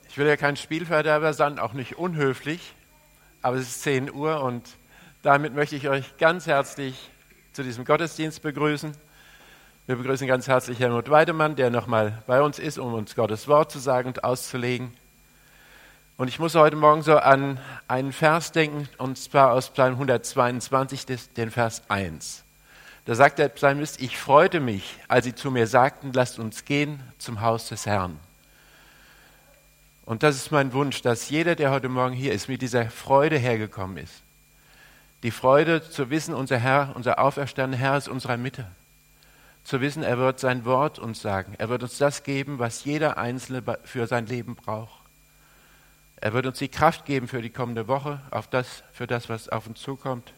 Ich will ja kein Spielverderber sein, auch nicht unhöflich, aber es ist 10 Uhr und damit möchte ich euch ganz herzlich zu diesem Gottesdienst begrüßen. Wir begrüßen ganz herzlich Helmut Weidemann, der nochmal bei uns ist, um uns Gottes Wort zu sagen und auszulegen. Und ich muss heute Morgen so an einen Vers denken, und zwar aus Psalm 122, den Vers 1. Da sagt der Psalmist: Ich freute mich, als sie zu mir sagten, lasst uns gehen zum Haus des Herrn. Und das ist mein Wunsch, dass jeder, der heute Morgen hier ist, mit dieser Freude hergekommen ist. Die Freude zu wissen, unser Herr, unser auferstandener Herr ist in unserer Mitte. Zu wissen, er wird sein Wort uns sagen. Er wird uns das geben, was jeder Einzelne für sein Leben braucht. Er wird uns die Kraft geben für die kommende Woche, für das, was auf uns zukommt.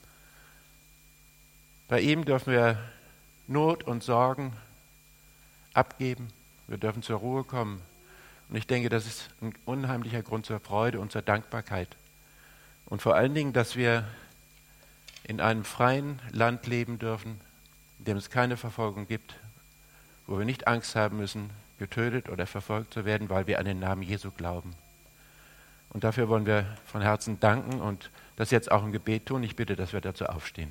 Bei ihm dürfen wir Not und Sorgen abgeben. Wir dürfen zur Ruhe kommen. Und ich denke, das ist ein unheimlicher Grund zur Freude und zur Dankbarkeit. Und vor allen Dingen, dass wir in einem freien Land leben dürfen, in dem es keine Verfolgung gibt, wo wir nicht Angst haben müssen, getötet oder verfolgt zu werden, weil wir an den Namen Jesu glauben. Und dafür wollen wir von Herzen danken und das jetzt auch im Gebet tun. Ich bitte, dass wir dazu aufstehen.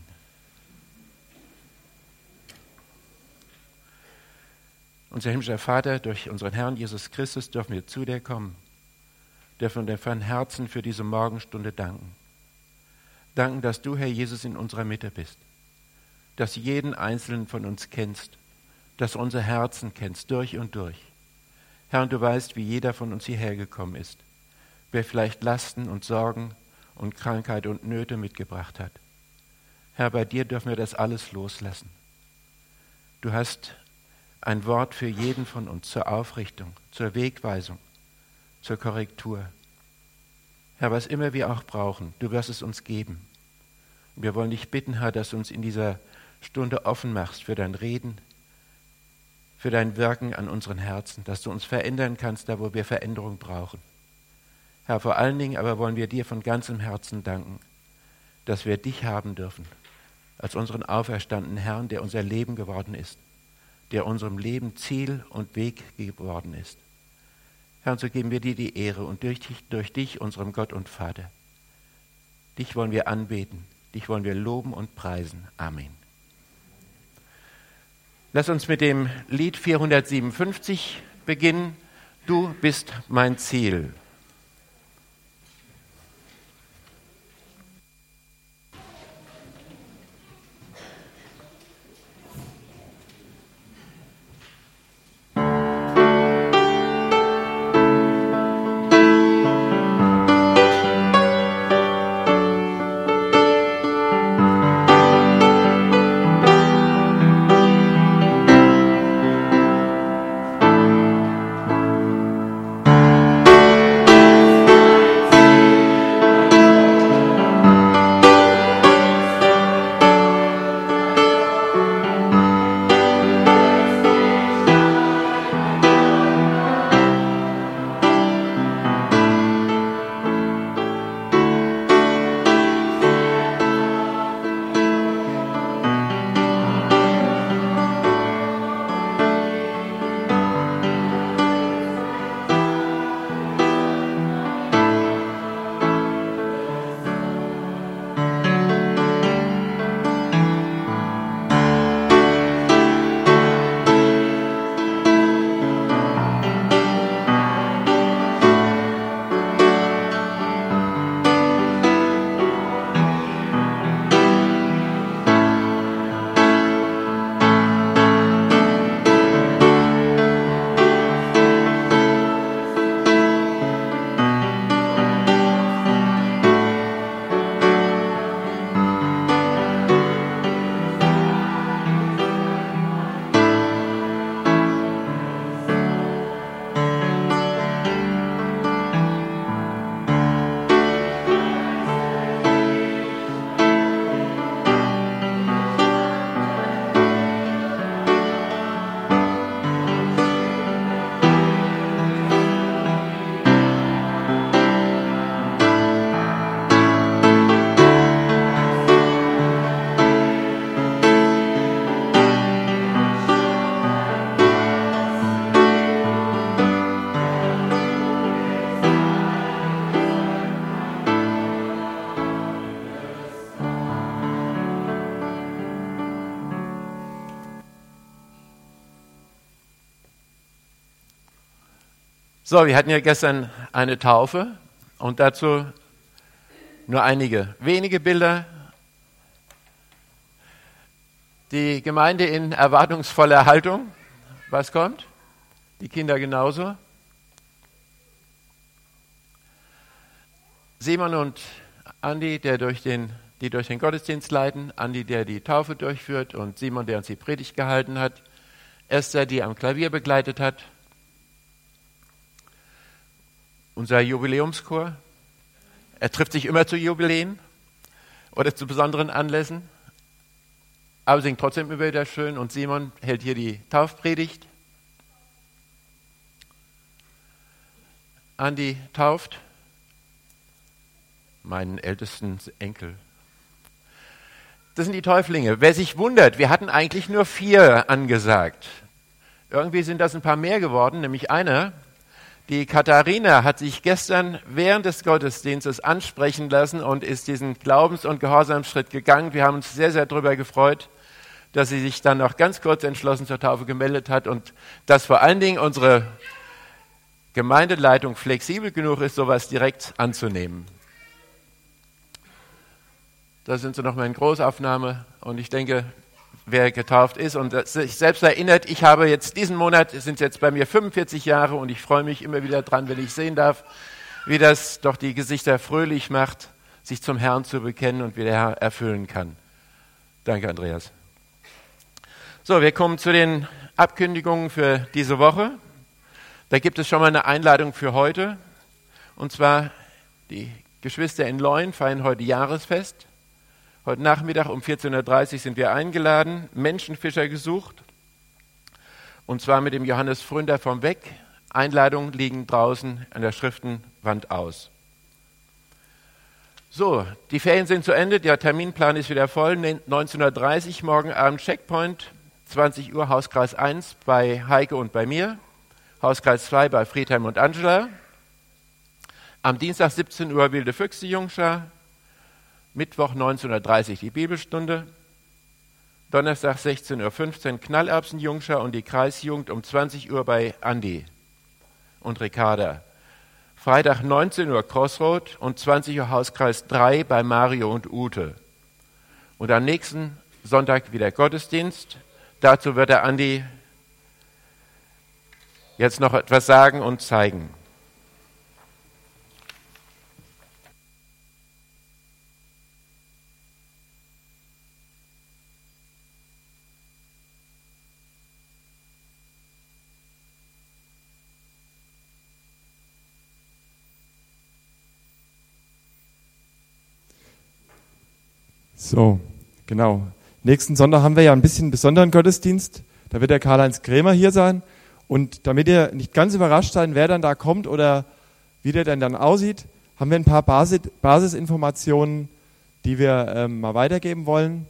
Unser himmlischer Vater, durch unseren Herrn Jesus Christus dürfen wir zu dir kommen, dürfen wir von Herzen für diese Morgenstunde danken. Danken, dass du, Herr Jesus, in unserer Mitte bist, dass du jeden Einzelnen von uns kennst, dass du unser Herzen kennst, durch und durch. Herr, und du weißt, wie jeder von uns hierher gekommen ist, wer vielleicht Lasten und Sorgen und Krankheit und Nöte mitgebracht hat. Herr, bei dir dürfen wir das alles loslassen. Du hast ein Wort für jeden von uns zur Aufrichtung, zur Wegweisung, zur Korrektur. Herr, was immer wir auch brauchen, du wirst es uns geben. Und wir wollen dich bitten, Herr, dass du uns in dieser Stunde offen machst für dein Reden, für dein Wirken an unseren Herzen, dass du uns verändern kannst, da wo wir Veränderung brauchen. Herr, vor allen Dingen aber wollen wir dir von ganzem Herzen danken, dass wir dich haben dürfen, als unseren auferstandenen Herrn, der unser Leben geworden ist, der unserem Leben Ziel und Weg geworden ist. Herr, und so geben wir dir die Ehre und durch dich, unserem Gott und Vater. Dich wollen wir anbeten, dich wollen wir loben und preisen. Amen. Lass uns mit dem Lied 457 beginnen. Du bist mein Ziel. So, wir hatten ja gestern eine Taufe und dazu nur einige wenige Bilder. Die Gemeinde in erwartungsvoller Haltung. Was kommt? Die Kinder genauso. Simon und Andi, die durch den Gottesdienst leiten. Andi, der die Taufe durchführt, und Simon, der uns die Predigt gehalten hat. Esther, die am Klavier begleitet hat. Unser Jubiläumschor. Er trifft sich immer zu Jubiläen oder zu besonderen Anlässen, aber singt trotzdem immer wieder schön. Und Simon hält hier die Taufpredigt. Andi tauft meinen ältesten Enkel. Das sind die Täuflinge. Wer sich wundert, wir hatten eigentlich nur 4 angesagt. Irgendwie sind das ein paar mehr geworden, nämlich einer. Die Katharina hat sich gestern während des Gottesdienstes ansprechen lassen und ist diesen Glaubens- und Gehorsamsschritt gegangen. Wir haben uns sehr, sehr darüber gefreut, dass sie sich dann noch ganz kurz entschlossen zur Taufe gemeldet hat und dass vor allen Dingen unsere Gemeindeleitung flexibel genug ist, sowas direkt anzunehmen. Da sind sie nochmal in Großaufnahme und ich denke, wer getauft ist und sich selbst erinnert, ich habe jetzt diesen Monat, es sind jetzt bei mir 45 Jahre und ich freue mich immer wieder dran, wenn ich sehen darf, wie das doch die Gesichter fröhlich macht, sich zum Herrn zu bekennen und wie der Herr erfüllen kann. Danke, Andreas. So, wir kommen zu den Abkündigungen für diese Woche. Da gibt es schon mal eine Einladung für heute. Und zwar, die Geschwister in Leun feiern heute Jahresfest. Heute Nachmittag um 14.30 Uhr sind wir eingeladen, Menschenfischer gesucht. Und zwar mit dem Johannes Fründer vom Weg. Einladungen liegen draußen an der Schriftenwand aus. So, die Ferien sind zu Ende, der Terminplan ist wieder voll. 19.30 Uhr morgen Abend Checkpoint, 20 Uhr Hauskreis 1 bei Heike und bei mir, Hauskreis 2 bei Friedhelm und Angela. Am Dienstag 17 Uhr Wilde Füchse Jungschar, Mittwoch 19.30 Uhr die Bibelstunde, Donnerstag 16.15 Uhr Knallerbsen Jungschar und die Kreisjugend um 20 Uhr bei Andi und Ricarda. Freitag 19 Uhr Crossroad und 20 Uhr Hauskreis 3 bei Mario und Ute. Und am nächsten Sonntag wieder Gottesdienst. Dazu wird der Andi jetzt noch etwas sagen und zeigen. So, genau. Nächsten Sonntag haben wir ja ein bisschen einen besonderen Gottesdienst. Da wird der Karl-Heinz Krämer hier sein. Und damit ihr nicht ganz überrascht seid, wer dann da kommt oder wie der denn dann aussieht, haben wir ein paar Basisinformationen, die wir mal weitergeben wollen.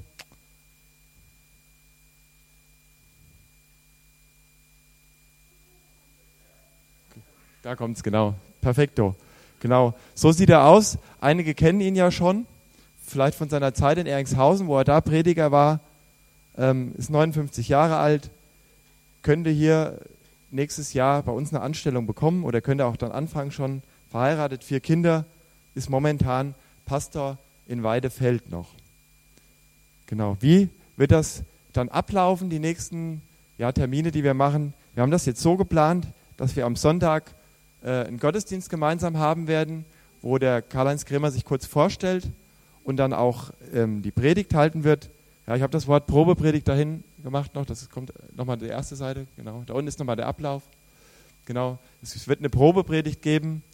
Da kommt es, genau. Perfekto. Genau. So sieht er aus. Einige kennen ihn ja schon. Vielleicht von seiner Zeit in Eringshausen, wo er da Prediger war, ist 59 Jahre alt, könnte hier nächstes Jahr bei uns eine Anstellung bekommen oder könnte auch dann anfangen schon, verheiratet, 4 Kinder, ist momentan Pastor in Weidefeld noch. Genau, wie wird das dann ablaufen, die nächsten Termine, die wir machen? Wir haben das jetzt so geplant, dass wir am Sonntag einen Gottesdienst gemeinsam haben werden, wo der Karl-Heinz Krämer sich kurz vorstellt und dann auch die Predigt halten wird. Ja, ich habe das Wort Probepredigt dahin gemacht noch, das kommt nochmal die erste Seite, genau. Da unten ist nochmal der Ablauf. Genau, es wird eine Probepredigt geben.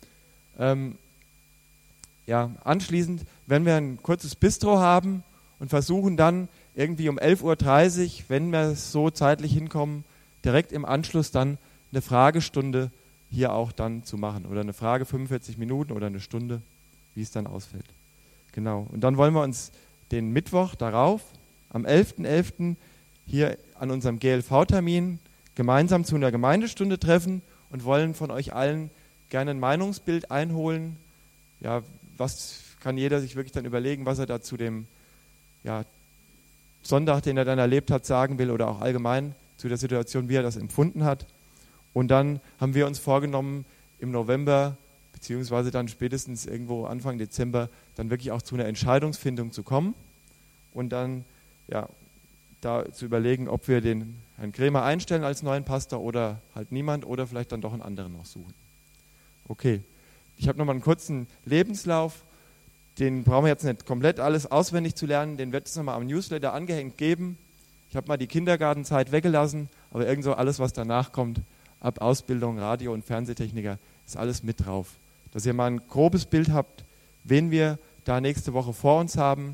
Anschließend werden wir ein kurzes Bistro haben und versuchen dann irgendwie um 11.30 Uhr, wenn wir so zeitlich hinkommen, direkt im Anschluss dann eine Fragestunde hier auch dann zu machen. Oder eine Frage 45 Minuten oder eine Stunde, wie es dann ausfällt. Genau. Und dann wollen wir uns den Mittwoch darauf, am 11.11. hier an unserem GLV-Termin gemeinsam zu einer Gemeindestunde treffen und wollen von euch allen gerne ein Meinungsbild einholen. Ja, was kann jeder sich wirklich dann überlegen, was er da zu dem Sonntag, den er dann erlebt hat, sagen will oder auch allgemein zu der Situation, wie er das empfunden hat. Und dann haben wir uns vorgenommen, im November beziehungsweise dann spätestens irgendwo Anfang Dezember dann wirklich auch zu einer Entscheidungsfindung zu kommen und dann da zu überlegen, ob wir den Herrn Krämer einstellen als neuen Pastor oder halt niemand oder vielleicht dann doch einen anderen noch suchen. Okay, ich habe nochmal einen kurzen Lebenslauf, den brauchen wir jetzt nicht komplett alles auswendig zu lernen, den wird es nochmal am Newsletter angehängt geben. Ich habe mal die Kindergartenzeit weggelassen, aber irgend so alles, was danach kommt, ab Ausbildung, Radio- und Fernsehtechniker, ist alles mit drauf. Dass ihr mal ein grobes Bild habt, wen wir da nächste Woche vor uns haben.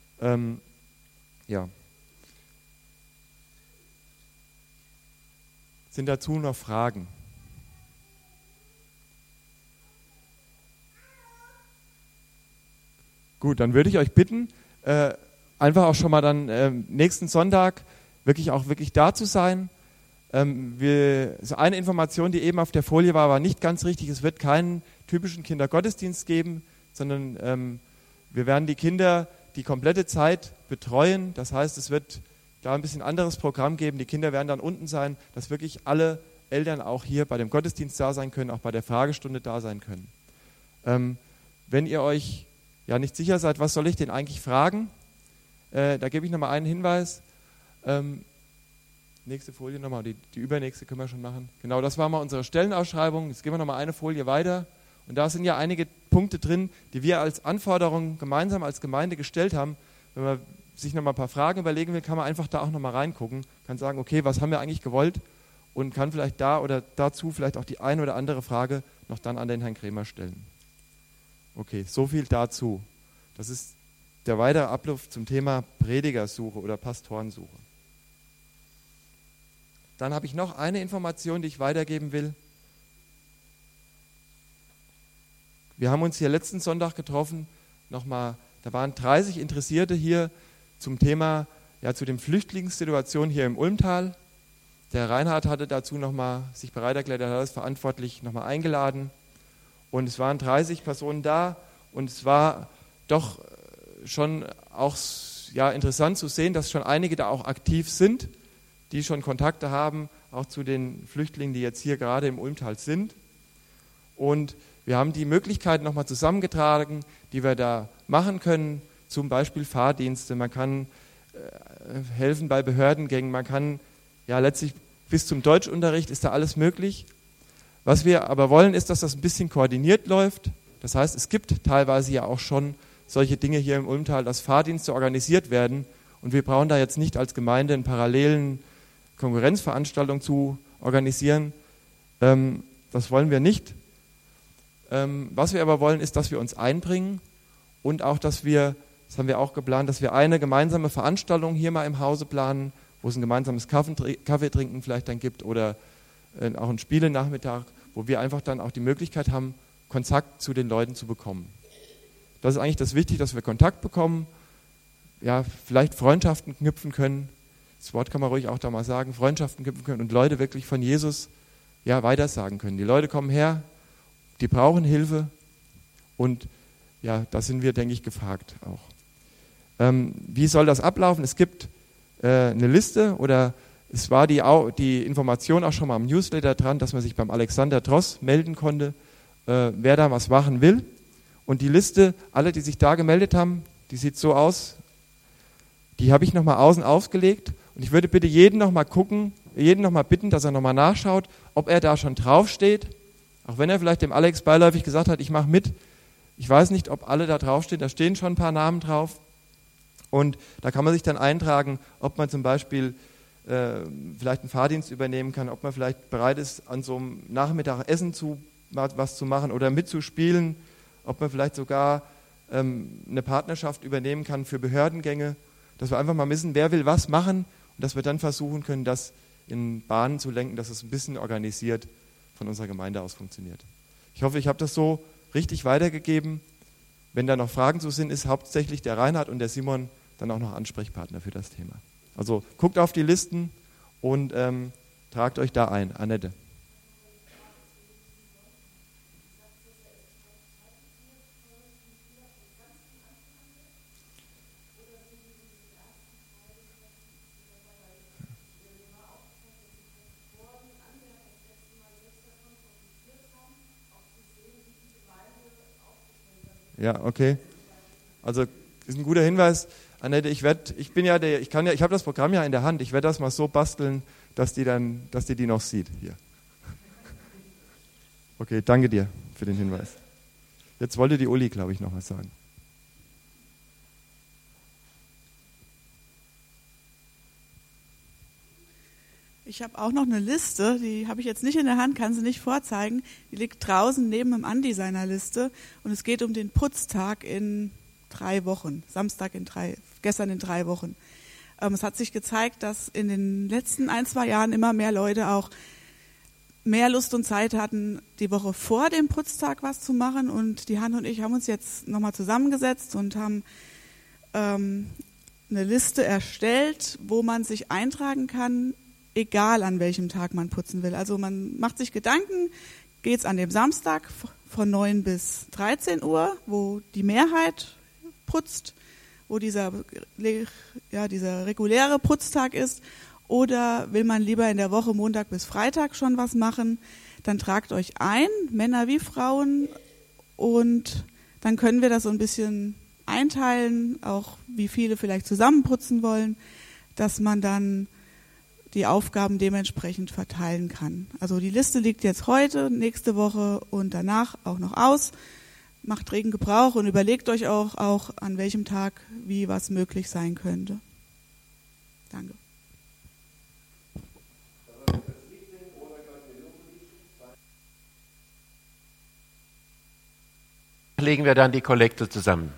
Sind dazu noch Fragen? Gut, dann würde ich euch bitten, einfach auch schon mal dann nächsten Sonntag wirklich da zu sein. So eine Information, die eben auf der Folie war nicht ganz richtig. Es wird keinen typischen Kindergottesdienst geben, sondern wir werden die Kinder die komplette Zeit betreuen. Das heißt, es wird da ein bisschen anderes Programm geben. Die Kinder werden dann unten sein, dass wirklich alle Eltern auch hier bei dem Gottesdienst da sein können, auch bei der Fragestunde da sein können. Wenn ihr euch nicht sicher seid, was soll ich denn eigentlich fragen, da gebe ich nochmal einen Hinweis. Nächste Folie nochmal, die übernächste können wir schon machen. Genau, das war mal unsere Stellenausschreibung. Jetzt gehen wir nochmal eine Folie weiter. Und da sind ja einige Punkte drin, die wir als Anforderungen gemeinsam als Gemeinde gestellt haben. Wenn man sich nochmal ein paar Fragen überlegen will, kann man einfach da auch nochmal reingucken. Kann sagen, okay, was haben wir eigentlich gewollt? Und kann vielleicht da oder dazu vielleicht auch die eine oder andere Frage noch dann an den Herrn Krämer stellen. Okay, so viel dazu. Das ist der weitere Ablauf zum Thema Predigersuche oder Pastorensuche. Dann habe ich noch eine Information, die ich weitergeben will. Wir haben uns hier letzten Sonntag getroffen, da waren 30 Interessierte hier zum Thema, zu den Flüchtlingssituationen hier im Ulmtal. Der Reinhard hatte dazu nochmal sich bereit erklärt, er hat das verantwortlich nochmal eingeladen. Und es waren 30 Personen da und es war doch schon auch interessant zu sehen, dass schon einige da auch aktiv sind, die schon Kontakte haben, auch zu den Flüchtlingen, die jetzt hier gerade im Ulmtal sind. Und wir haben die Möglichkeiten nochmal zusammengetragen, die wir da machen können, zum Beispiel Fahrdienste, man kann helfen bei Behördengängen, man kann letztlich bis zum Deutschunterricht ist da alles möglich. Was wir aber wollen, ist, dass das ein bisschen koordiniert läuft. Das heißt, es gibt teilweise ja auch schon solche Dinge hier im Ulmtal, dass Fahrdienste organisiert werden und wir brauchen da jetzt nicht als Gemeinde einen parallelen Konkurrenzveranstaltung zu organisieren. Das wollen wir nicht. Was wir aber wollen, ist, dass wir uns einbringen und auch, dass wir, das haben wir auch geplant, dass wir eine gemeinsame Veranstaltung hier mal im Hause planen, wo es ein gemeinsames Kaffeetrinken vielleicht dann gibt oder auch ein Spielenachmittag, wo wir einfach dann auch die Möglichkeit haben, Kontakt zu den Leuten zu bekommen. Das ist eigentlich das Wichtige, dass wir Kontakt bekommen, vielleicht Freundschaften knüpfen können. Das Wort kann man ruhig auch da mal sagen, Freundschaften knüpfen können und Leute wirklich von Jesus weitersagen können. Die Leute kommen her, die brauchen Hilfe und da sind wir, denke ich, gefragt auch. Wie soll das ablaufen? Es gibt eine Liste oder es war die Information auch schon mal am Newsletter dran, dass man sich beim Alexander Dross melden konnte, wer da was machen will. Und die Liste, alle, die sich da gemeldet haben, die sieht so aus, die habe ich nochmal außen aufgelegt. Und ich würde bitte jeden nochmal bitten, dass er nochmal nachschaut, ob er da schon draufsteht. Auch wenn er vielleicht dem Alex beiläufig gesagt hat, ich mache mit. Ich weiß nicht, ob alle da draufstehen, da stehen schon ein paar Namen drauf. Und da kann man sich dann eintragen, ob man zum Beispiel vielleicht einen Fahrdienst übernehmen kann, ob man vielleicht bereit ist, an so einem Nachmittag was zu machen oder mitzuspielen, ob man vielleicht sogar eine Partnerschaft übernehmen kann für Behördengänge, dass wir einfach mal wissen, wer will was machen und dass wir dann versuchen können, das in Bahnen zu lenken, dass es ein bisschen organisiert von unserer Gemeinde aus funktioniert. Ich hoffe, ich habe das so richtig weitergegeben. Wenn da noch Fragen zu sind, ist hauptsächlich der Reinhard und der Simon dann auch noch Ansprechpartner für das Thema. Also guckt auf die Listen und tragt euch da ein. Annette. Ja, okay. Also ist ein guter Hinweis. Annette, ich habe das Programm ja in der Hand. Ich werde das mal so basteln, dass die die noch sieht. Hier. Okay, danke dir für den Hinweis. Jetzt wollte die Uli, glaube ich, noch was sagen. Ich habe auch noch eine Liste, die habe ich jetzt nicht in der Hand, kann sie nicht vorzeigen. Die liegt draußen neben dem Andi seiner Liste und es geht um den Putztag in 3 Wochen, gestern in 3 Wochen. Es hat sich gezeigt, dass in den letzten 1-2 Jahren immer mehr Leute auch mehr Lust und Zeit hatten, die Woche vor dem Putztag was zu machen. Und die Hanne und ich haben uns jetzt nochmal zusammengesetzt und haben eine Liste erstellt, wo man sich eintragen kann, egal an welchem Tag man putzen will. Also man macht sich Gedanken, geht es an dem Samstag von 9 bis 13 Uhr, wo die Mehrheit putzt, wo dieser reguläre Putztag ist, oder will man lieber in der Woche Montag bis Freitag schon was machen, dann tragt euch ein, Männer wie Frauen, und dann können wir das so ein bisschen einteilen, auch wie viele vielleicht zusammen putzen wollen, dass man dann die Aufgaben dementsprechend verteilen kann. Also die Liste liegt jetzt heute, nächste Woche und danach auch noch aus. Macht regen Gebrauch und überlegt euch auch an welchem Tag wie was möglich sein könnte. Danke. Legen wir dann die Kollekte zusammen.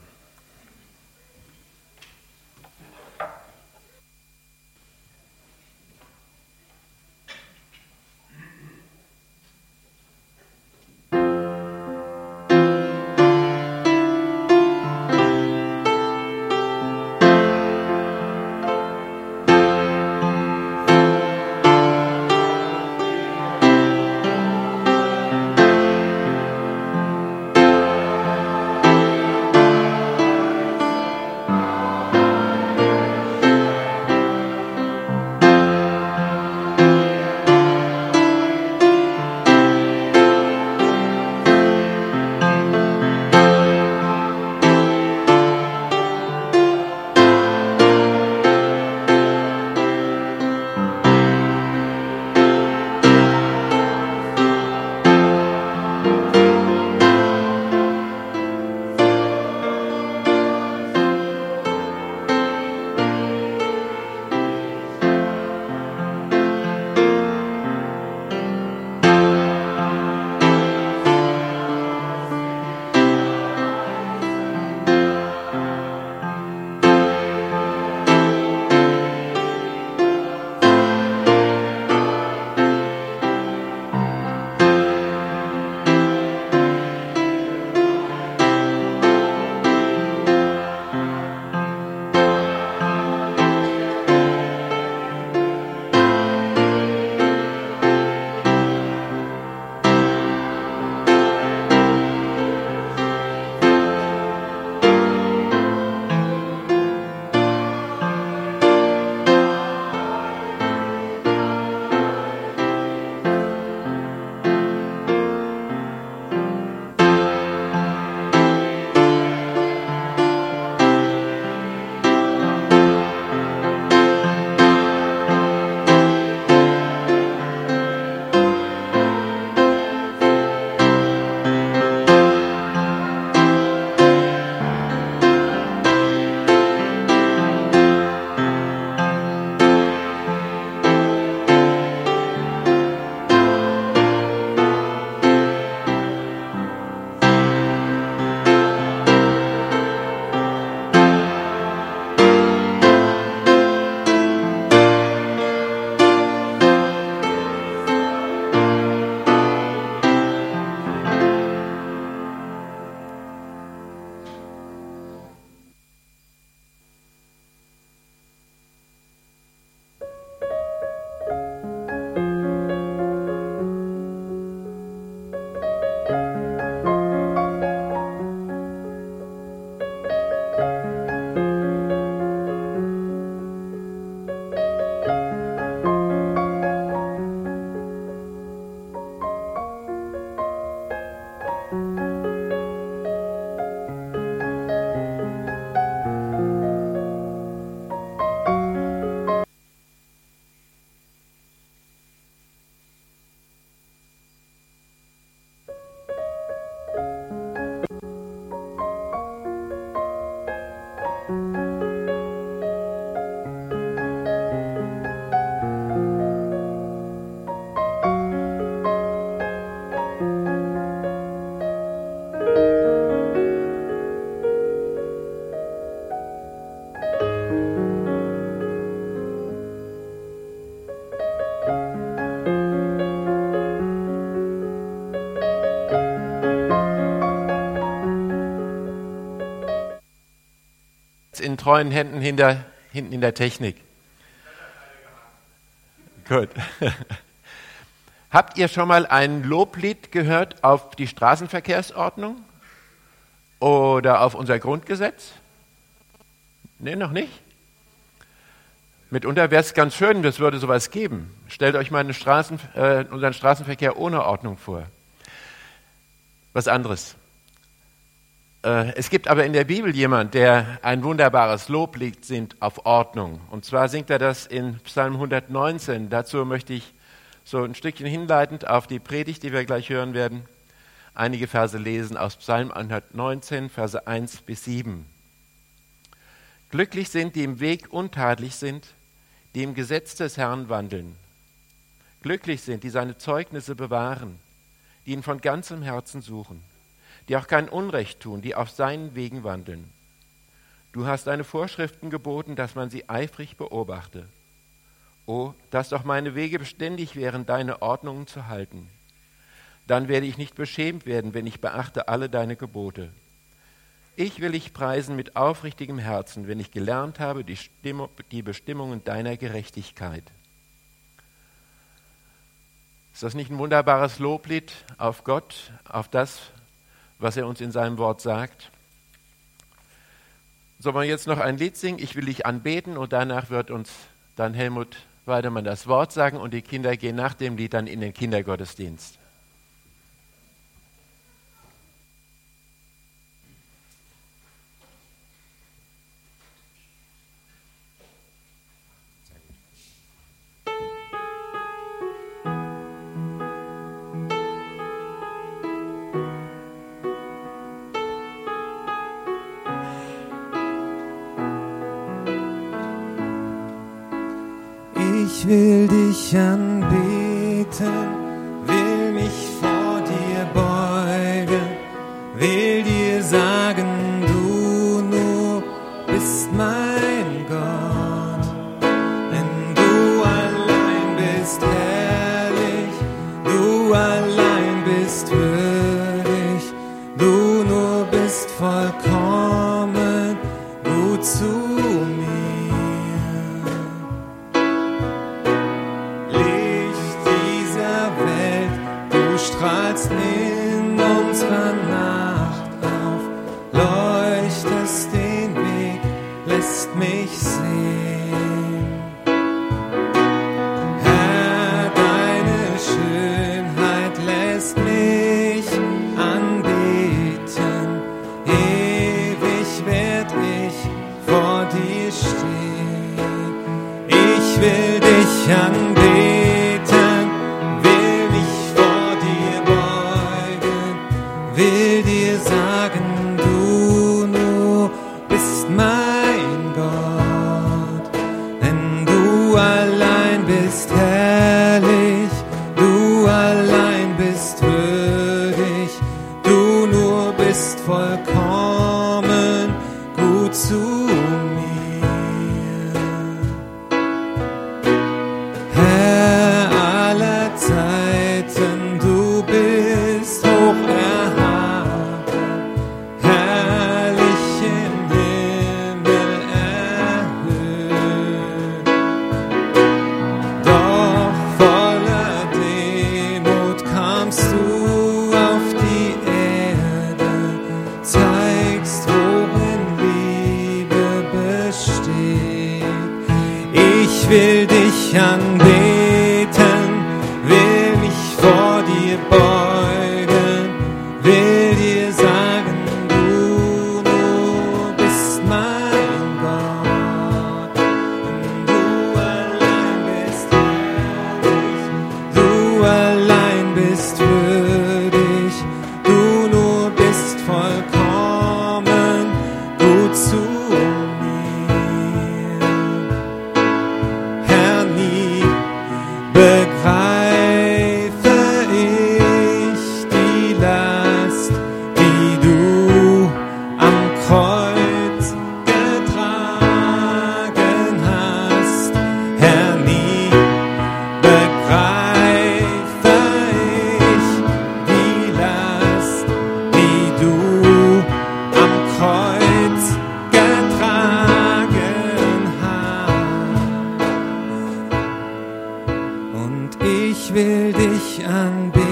treuen Händen hinten in der Technik. Gut. Habt ihr schon mal ein Loblied gehört auf die Straßenverkehrsordnung oder auf unser Grundgesetz? Nee, noch nicht? Mitunter wäre es ganz schön, es würde sowas geben. Stellt euch mal unseren Straßenverkehr ohne Ordnung vor. Was anderes. Es gibt aber in der Bibel jemand, der ein wunderbares Loblied singt auf Ordnung. Und zwar singt er das in Psalm 119. Dazu möchte ich so ein Stückchen hinleitend auf die Predigt, die wir gleich hören werden, einige Verse lesen aus Psalm 119, Verse 1 bis 7. Glücklich sind, die im Weg untadelig sind, die im Gesetz des Herrn wandeln. Glücklich sind, die seine Zeugnisse bewahren, die ihn von ganzem Herzen suchen, die auch kein Unrecht tun, die auf seinen Wegen wandeln. Du hast deine Vorschriften geboten, dass man sie eifrig beobachte. O, dass doch meine Wege beständig wären, deine Ordnungen zu halten. Dann werde ich nicht beschämt werden, wenn ich beachte alle deine Gebote. Ich will dich preisen mit aufrichtigem Herzen, wenn ich gelernt habe die Bestimmungen deiner Gerechtigkeit. Ist das nicht ein wunderbares Loblied auf Gott, auf das, was er uns in seinem Wort sagt? Sollen wir jetzt noch ein Lied singen? Ich will dich anbeten, und danach wird uns dann Helmut Weidemann das Wort sagen und die Kinder gehen nach dem Lied dann in den Kindergottesdienst. Ich will dich anbeten, will mich vor dir beugen, will dir sagen, du nur bist mein Gott. Denn du allein bist herrlich, du allein bist würdig, du nur bist vollkommen gut zu mir. Strahlst in unserer Nacht auf, leuchtest den Weg, lässt mich sehen. Herr, deine Schönheit lässt mich anbeten, ewig werd ich vor dir stehen. Ich will dich anbeten, will mich vor dir beugen. Ich will dich anbeten.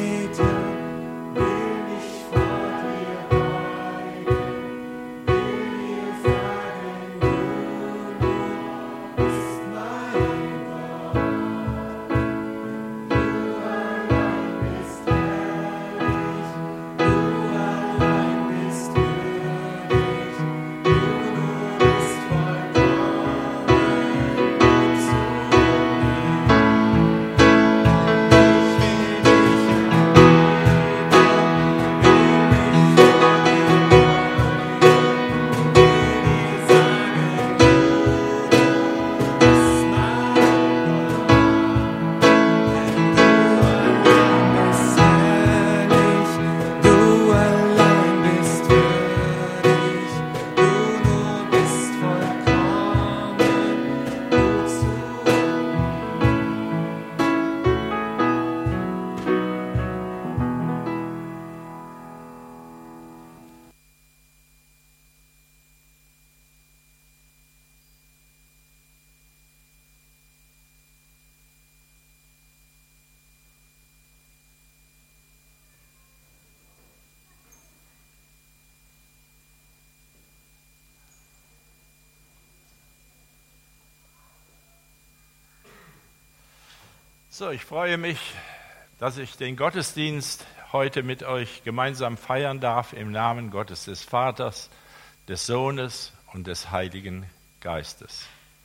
So, ich freue mich, dass ich den Gottesdienst heute mit euch gemeinsam feiern darf im Namen Gottes des Vaters, des Sohnes und des Heiligen Geistes.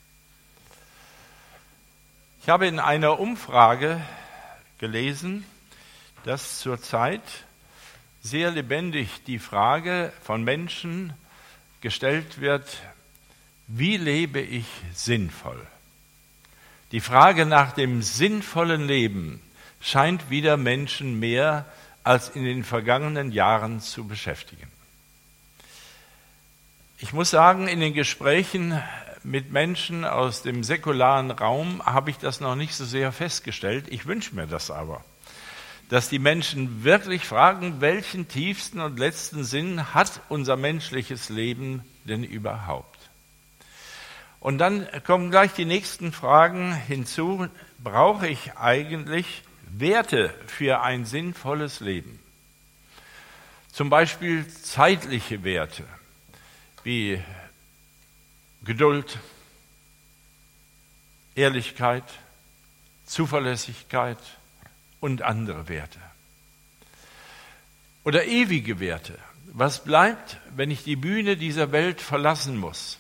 Ich habe in einer Umfrage gelesen, dass zurzeit sehr lebendig die Frage von Menschen gestellt wird, wie lebe ich sinnvoll? Die Frage nach dem sinnvollen Leben scheint wieder Menschen mehr als in den vergangenen Jahren zu beschäftigen. Ich muss sagen, in den Gesprächen mit Menschen aus dem säkularen Raum habe ich das noch nicht so sehr festgestellt. Ich wünsche mir das aber, dass die Menschen wirklich fragen, welchen tiefsten und letzten Sinn hat unser menschliches Leben denn überhaupt? Und dann kommen gleich die nächsten Fragen hinzu. Brauche ich eigentlich Werte für ein sinnvolles Leben? Zum Beispiel zeitliche Werte wie Geduld, Ehrlichkeit, Zuverlässigkeit und andere Werte. Oder ewige Werte. Was bleibt, wenn ich die Bühne dieser Welt verlassen muss?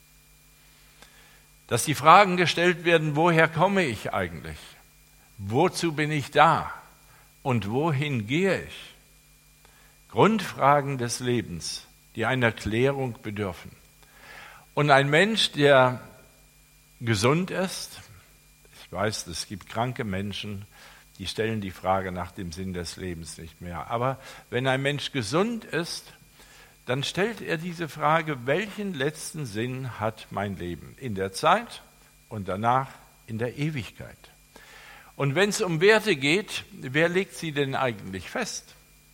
Dass die Fragen gestellt werden, woher komme ich eigentlich? Wozu bin ich da? Und wohin gehe ich? Grundfragen des Lebens, die einer Klärung bedürfen. Und ein Mensch, der gesund ist, ich weiß, es gibt kranke Menschen, die stellen die Frage nach dem Sinn des Lebens nicht mehr. Aber wenn ein Mensch gesund ist, dann stellt er diese Frage, welchen letzten Sinn hat mein Leben? In der Zeit und danach in der Ewigkeit. Und wenn es um Werte geht, wer legt sie denn eigentlich fest?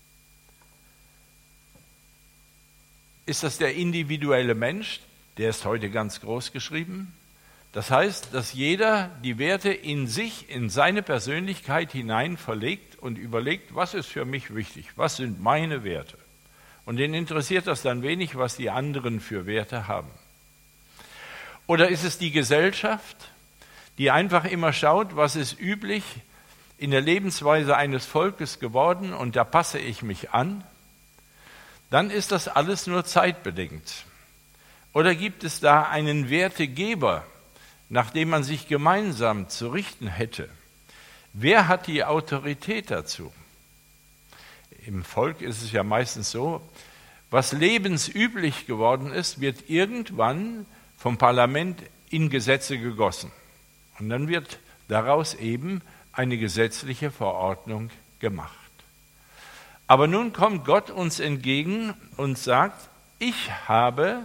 Ist das der individuelle Mensch? Der ist heute ganz groß geschrieben. Das heißt, dass jeder die Werte in sich, in seine Persönlichkeit hinein verlegt und überlegt, was ist für mich wichtig? Was sind meine Werte? Und den interessiert das dann wenig, was die anderen für Werte haben. Oder ist es die Gesellschaft, die einfach immer schaut, was ist üblich in der Lebensweise eines Volkes geworden und da passe ich mich an? Dann ist das alles nur zeitbedingt. Oder gibt es da einen Wertegeber, nach dem man sich gemeinsam zu richten hätte? Wer hat die Autorität dazu? Im Volk ist es ja meistens so, was lebensüblich geworden ist, wird irgendwann vom Parlament in Gesetze gegossen. Und dann wird daraus eben eine gesetzliche Verordnung gemacht. Aber nun kommt Gott uns entgegen und sagt, ich habe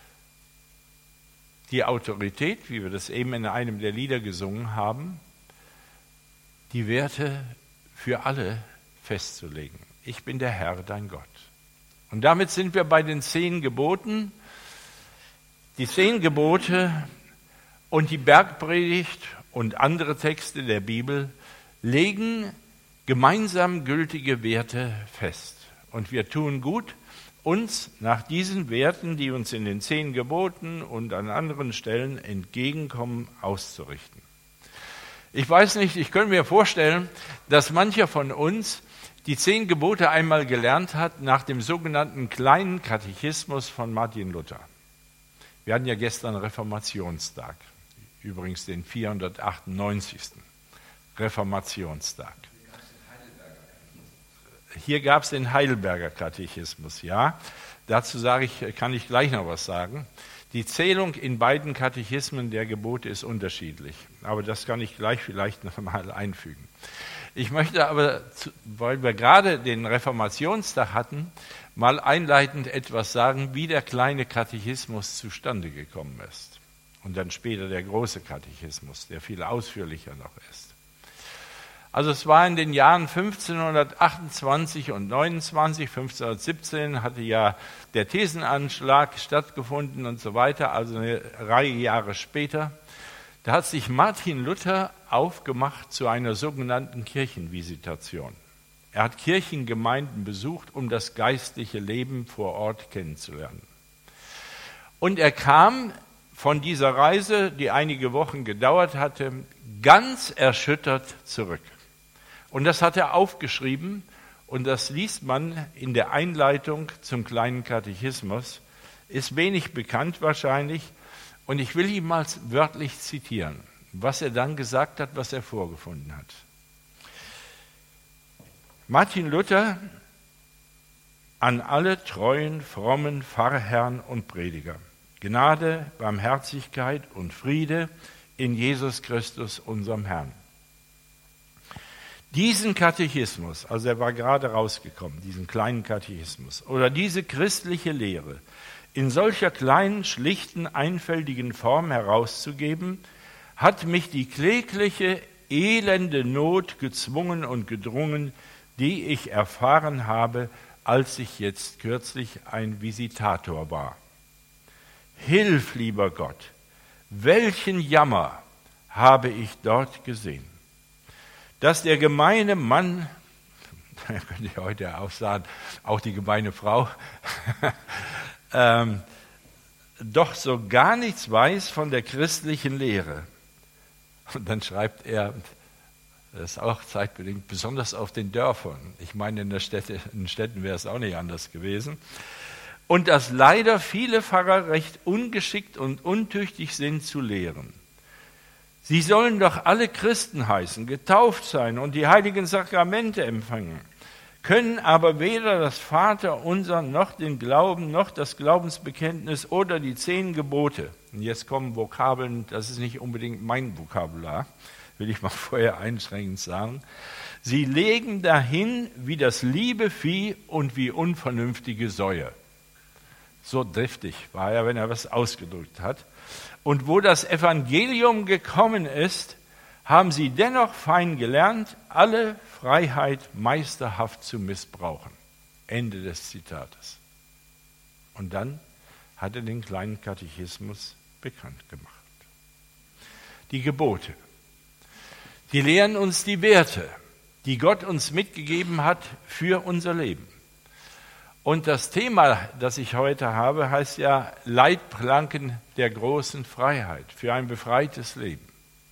die Autorität, wie wir das eben in einem der Lieder gesungen haben, die Werte für alle festzulegen. Ich bin der Herr, dein Gott. Und damit sind wir bei den 10 Geboten. Die 10 Gebote und die Bergpredigt und andere Texte der Bibel legen gemeinsam gültige Werte fest. Und wir tun gut, uns nach diesen Werten, die uns in den 10 Geboten und an anderen Stellen entgegenkommen, auszurichten. Ich weiß nicht, ich könnte mir vorstellen, dass mancher von uns die 10 Gebote einmal gelernt hat nach dem sogenannten kleinen Katechismus von Martin Luther. Wir hatten ja gestern Reformationstag, übrigens den 498. Reformationstag. Hier gab es den Heidelberger Katechismus, ja. Dazu kann ich gleich noch was sagen. Die Zählung in beiden Katechismen der Gebote ist unterschiedlich, aber das kann ich gleich vielleicht noch mal einfügen. Ich möchte aber, weil wir gerade den Reformationstag hatten, mal einleitend etwas sagen, wie der kleine Katechismus zustande gekommen ist. Und dann später der große Katechismus, der viel ausführlicher noch ist. Also es war in den Jahren 1528 und 29, 1517 hatte ja der Thesenanschlag stattgefunden und so weiter, also eine Reihe Jahre später. Da hat sich Martin Luther aufgemacht zu einer sogenannten Kirchenvisitation. Er hat Kirchengemeinden besucht, um das geistliche Leben vor Ort kennenzulernen. Und er kam von dieser Reise, die einige Wochen gedauert hatte, ganz erschüttert zurück. Und das hat er aufgeschrieben und das liest man in der Einleitung zum kleinen Katechismus. Ist wenig bekannt wahrscheinlich und ich will ihn mal wörtlich zitieren, was er dann gesagt hat, was er vorgefunden hat. Martin Luther an alle treuen, frommen Pfarrherren und Prediger. Gnade, Barmherzigkeit und Friede in Jesus Christus, unserem Herrn. Diesen Katechismus, also er war gerade rausgekommen, diesen kleinen Katechismus, oder diese christliche Lehre in solcher kleinen, schlichten, einfältigen Form herauszugeben, hat mich die klägliche, elende Not gezwungen und gedrungen, die ich erfahren habe, als ich jetzt kürzlich ein Visitator war. Hilf, lieber Gott, welchen Jammer habe ich dort gesehen, dass der gemeine Mann, da könnte ich heute auch sagen, auch die gemeine Frau, doch so gar nichts weiß von der christlichen Lehre. Und dann schreibt er, das ist auch zeitbedingt, besonders auf den Dörfern. Ich meine, in den Städten wäre es auch nicht anders gewesen. Und dass leider viele Pfarrer recht ungeschickt und untüchtig sind zu lehren. Sie sollen doch alle Christen heißen, getauft sein und die heiligen Sakramente empfangen, können aber weder das Vaterunser noch den Glauben noch das Glaubensbekenntnis oder die 10 Gebote. Und jetzt kommen Vokabeln, das ist nicht unbedingt mein Vokabular, will ich mal vorher einschränkend sagen. Sie legen dahin wie das liebe Vieh und wie unvernünftige Säue. So driftig war er, wenn er was ausgedrückt hat. Und wo das Evangelium gekommen ist, haben sie dennoch fein gelernt, alle Freiheit meisterhaft zu missbrauchen. Ende des Zitates. Und dann hat er den kleinen Katechismus bekannt gemacht. Die Gebote, die lehren uns die Werte, die Gott uns mitgegeben hat für unser Leben. Und das Thema, das ich heute habe, heißt ja Leitplanken der großen Freiheit für ein befreites Leben.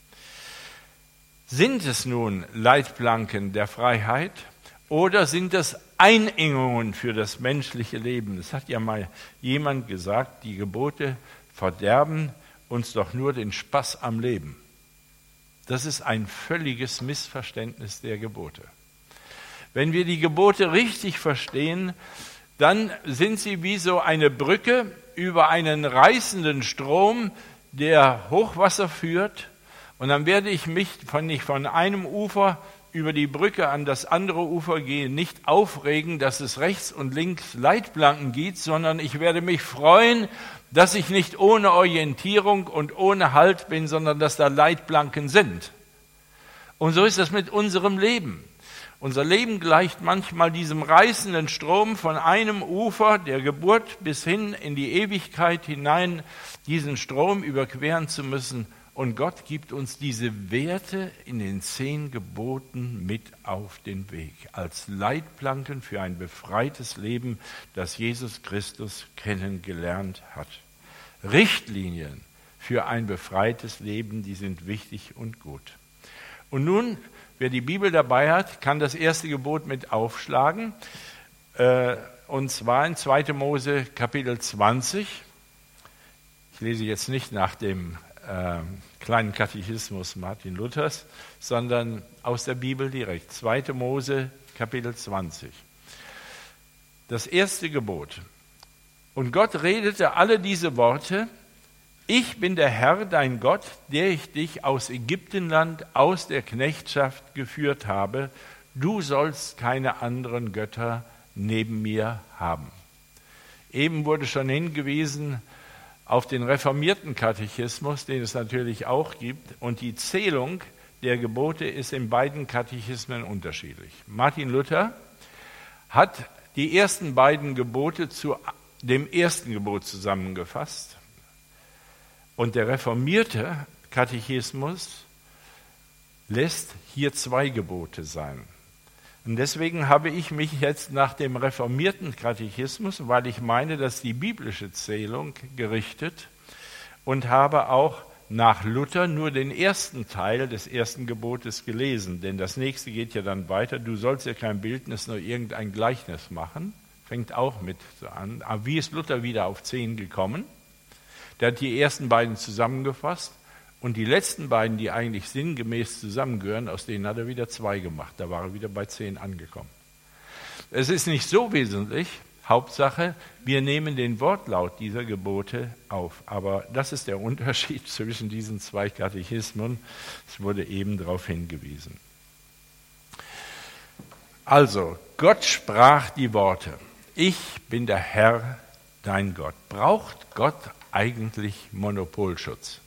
Sind es nun Leitplanken der Freiheit oder sind es Einengungen für das menschliche Leben? Das hat ja mal jemand gesagt, die Gebote verderben uns doch nur den Spaß am Leben. Das ist ein völliges Missverständnis der Gebote. Wenn wir die Gebote richtig verstehen, dann sind sie wie so eine Brücke über einen reißenden Strom, der Hochwasser führt. Und dann werde ich mich, wenn ich von einem Ufer über die Brücke an das andere Ufer gehe, nicht aufregen, dass es rechts und links Leitplanken gibt, sondern ich werde mich freuen, dass ich nicht ohne Orientierung und ohne Halt bin, sondern dass da Leitplanken sind. Und so ist das mit unserem Leben. Unser Leben gleicht manchmal diesem reißenden Strom von einem Ufer der Geburt bis hin in die Ewigkeit hinein, diesen Strom überqueren zu müssen Und Gott gibt uns diese Werte in den 10 Geboten mit auf den Weg, als Leitplanken für ein befreites Leben, das Jesus Christus kennengelernt hat. Richtlinien für ein befreites Leben, die sind wichtig und gut. Und nun, wer die Bibel dabei hat, kann das erste Gebot mit aufschlagen, und zwar in 2. Mose Kapitel 20. Ich lese jetzt nicht nach dem kleinen Katechismus Martin Luthers, sondern aus der Bibel direkt. 2. Mose, Kapitel 20. Das erste Gebot. Und Gott redete alle diese Worte: Ich bin der Herr, dein Gott, der ich dich aus Ägyptenland, aus der Knechtschaft geführt habe. Du sollst keine anderen Götter neben mir haben. Eben wurde schon hingewiesen auf den reformierten Katechismus, den es natürlich auch gibt, und die Zählung der Gebote ist in beiden Katechismen unterschiedlich. Martin Luther hat die ersten beiden Gebote zu dem ersten Gebot zusammengefasst, und der reformierte Katechismus lässt hier 2 Gebote sein. Und deswegen habe ich mich jetzt nach dem reformierten Katechismus, weil ich meine, dass die biblische Zählung gerichtet, und habe auch nach Luther nur den ersten Teil des ersten Gebotes gelesen. Denn das nächste geht ja dann weiter. Du sollst ja kein Bildnis, nur irgendein Gleichnis machen. Fängt auch mit so an. Aber wie ist Luther wieder auf 10 gekommen? Der hat die ersten beiden zusammengefasst. Und die letzten beiden, die eigentlich sinngemäß zusammengehören, aus denen hat er wieder 2 gemacht. Da war er wieder bei 10 angekommen. Es ist nicht so wesentlich. Hauptsache, wir nehmen den Wortlaut dieser Gebote auf. Aber das ist der Unterschied zwischen diesen 2 Katechismen. Es wurde eben darauf hingewiesen. Also, Gott sprach die Worte: Ich bin der Herr, dein Gott. Braucht Gott eigentlich Monopolschutz?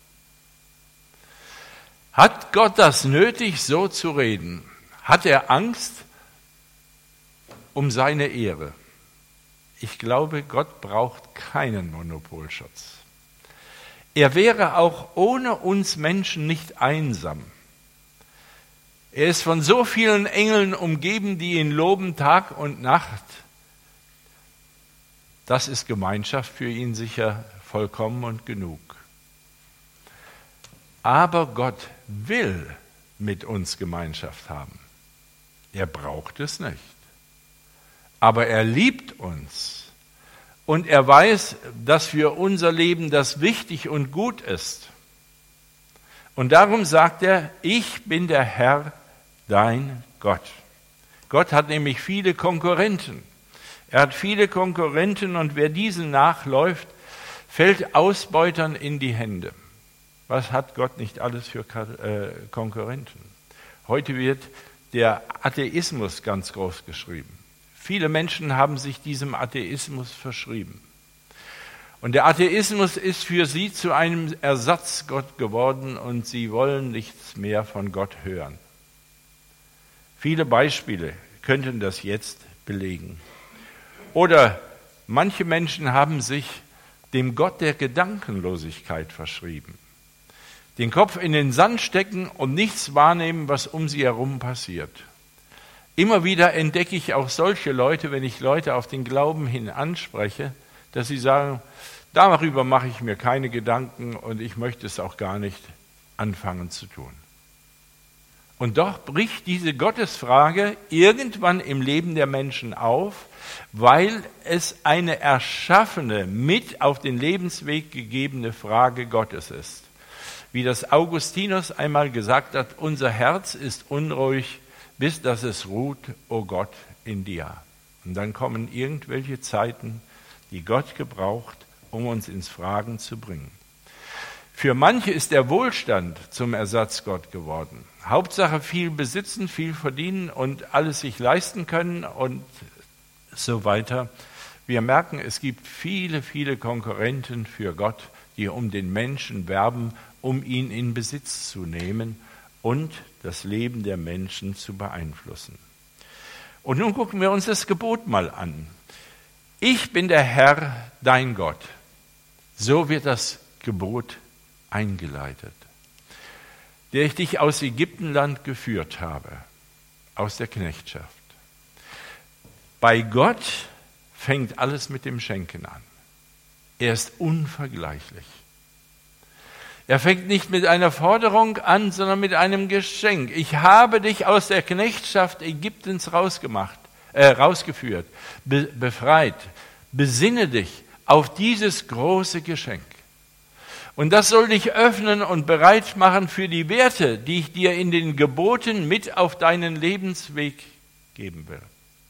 Hat Gott das nötig, so zu reden? Hat er Angst um seine Ehre? Ich glaube, Gott braucht keinen Monopolschutz. Er wäre auch ohne uns Menschen nicht einsam. Er ist von so vielen Engeln umgeben, die ihn loben Tag und Nacht. Das ist Gemeinschaft für ihn sicher vollkommen und genug. Aber Gott will mit uns Gemeinschaft haben. Er braucht es nicht. Aber er liebt uns. Und er weiß, dass für unser Leben das wichtig und gut ist. Und darum sagt er: Ich bin der Herr, dein Gott. Gott hat nämlich viele Konkurrenten. Er hat viele Konkurrenten, und wer diesen nachläuft, fällt Ausbeutern in die Hände. Was hat Gott nicht alles für Konkurrenten? Heute wird der Atheismus ganz groß geschrieben. Viele Menschen haben sich diesem Atheismus verschrieben. Und der Atheismus ist für sie zu einem Ersatzgott geworden, und sie wollen nichts mehr von Gott hören. Viele Beispiele könnten das jetzt belegen. Oder manche Menschen haben sich dem Gott der Gedankenlosigkeit verschrieben. Den Kopf in den Sand stecken und nichts wahrnehmen, was um sie herum passiert. Immer wieder entdecke ich auch solche Leute, wenn ich Leute auf den Glauben hin anspreche, dass sie sagen: Darüber mache ich mir keine Gedanken und ich möchte es auch gar nicht anfangen zu tun. Und doch bricht diese Gottesfrage irgendwann im Leben der Menschen auf, weil es eine erschaffene, mit auf den Lebensweg gegebene Frage Gottes ist. Wie das Augustinus einmal gesagt hat: Unser Herz ist unruhig, bis dass es ruht, o Gott, in dir. Und dann kommen irgendwelche Zeiten, die Gott gebraucht, um uns ins Fragen zu bringen. Für manche ist der Wohlstand zum Ersatzgott geworden. Hauptsache viel besitzen, viel verdienen und alles sich leisten können und so weiter. Wir merken, es gibt viele, viele Konkurrenten für Gott, die um den Menschen werben, um ihn in Besitz zu nehmen und das Leben der Menschen zu beeinflussen. Und nun gucken wir uns das Gebot mal an. Ich bin der Herr, dein Gott. So wird das Gebot eingeleitet. der ich dich aus Ägyptenland geführt habe, aus der Knechtschaft. Bei Gott fängt alles mit dem Schenken an. Er ist unvergleichlich. Er fängt nicht mit einer Forderung an, sondern mit einem Geschenk. Ich habe dich aus der Knechtschaft Ägyptens rausgeführt, befreit. Besinne dich auf dieses große Geschenk. Und das soll dich öffnen und bereit machen für die Werte, die ich dir in den Geboten mit auf deinen Lebensweg geben will.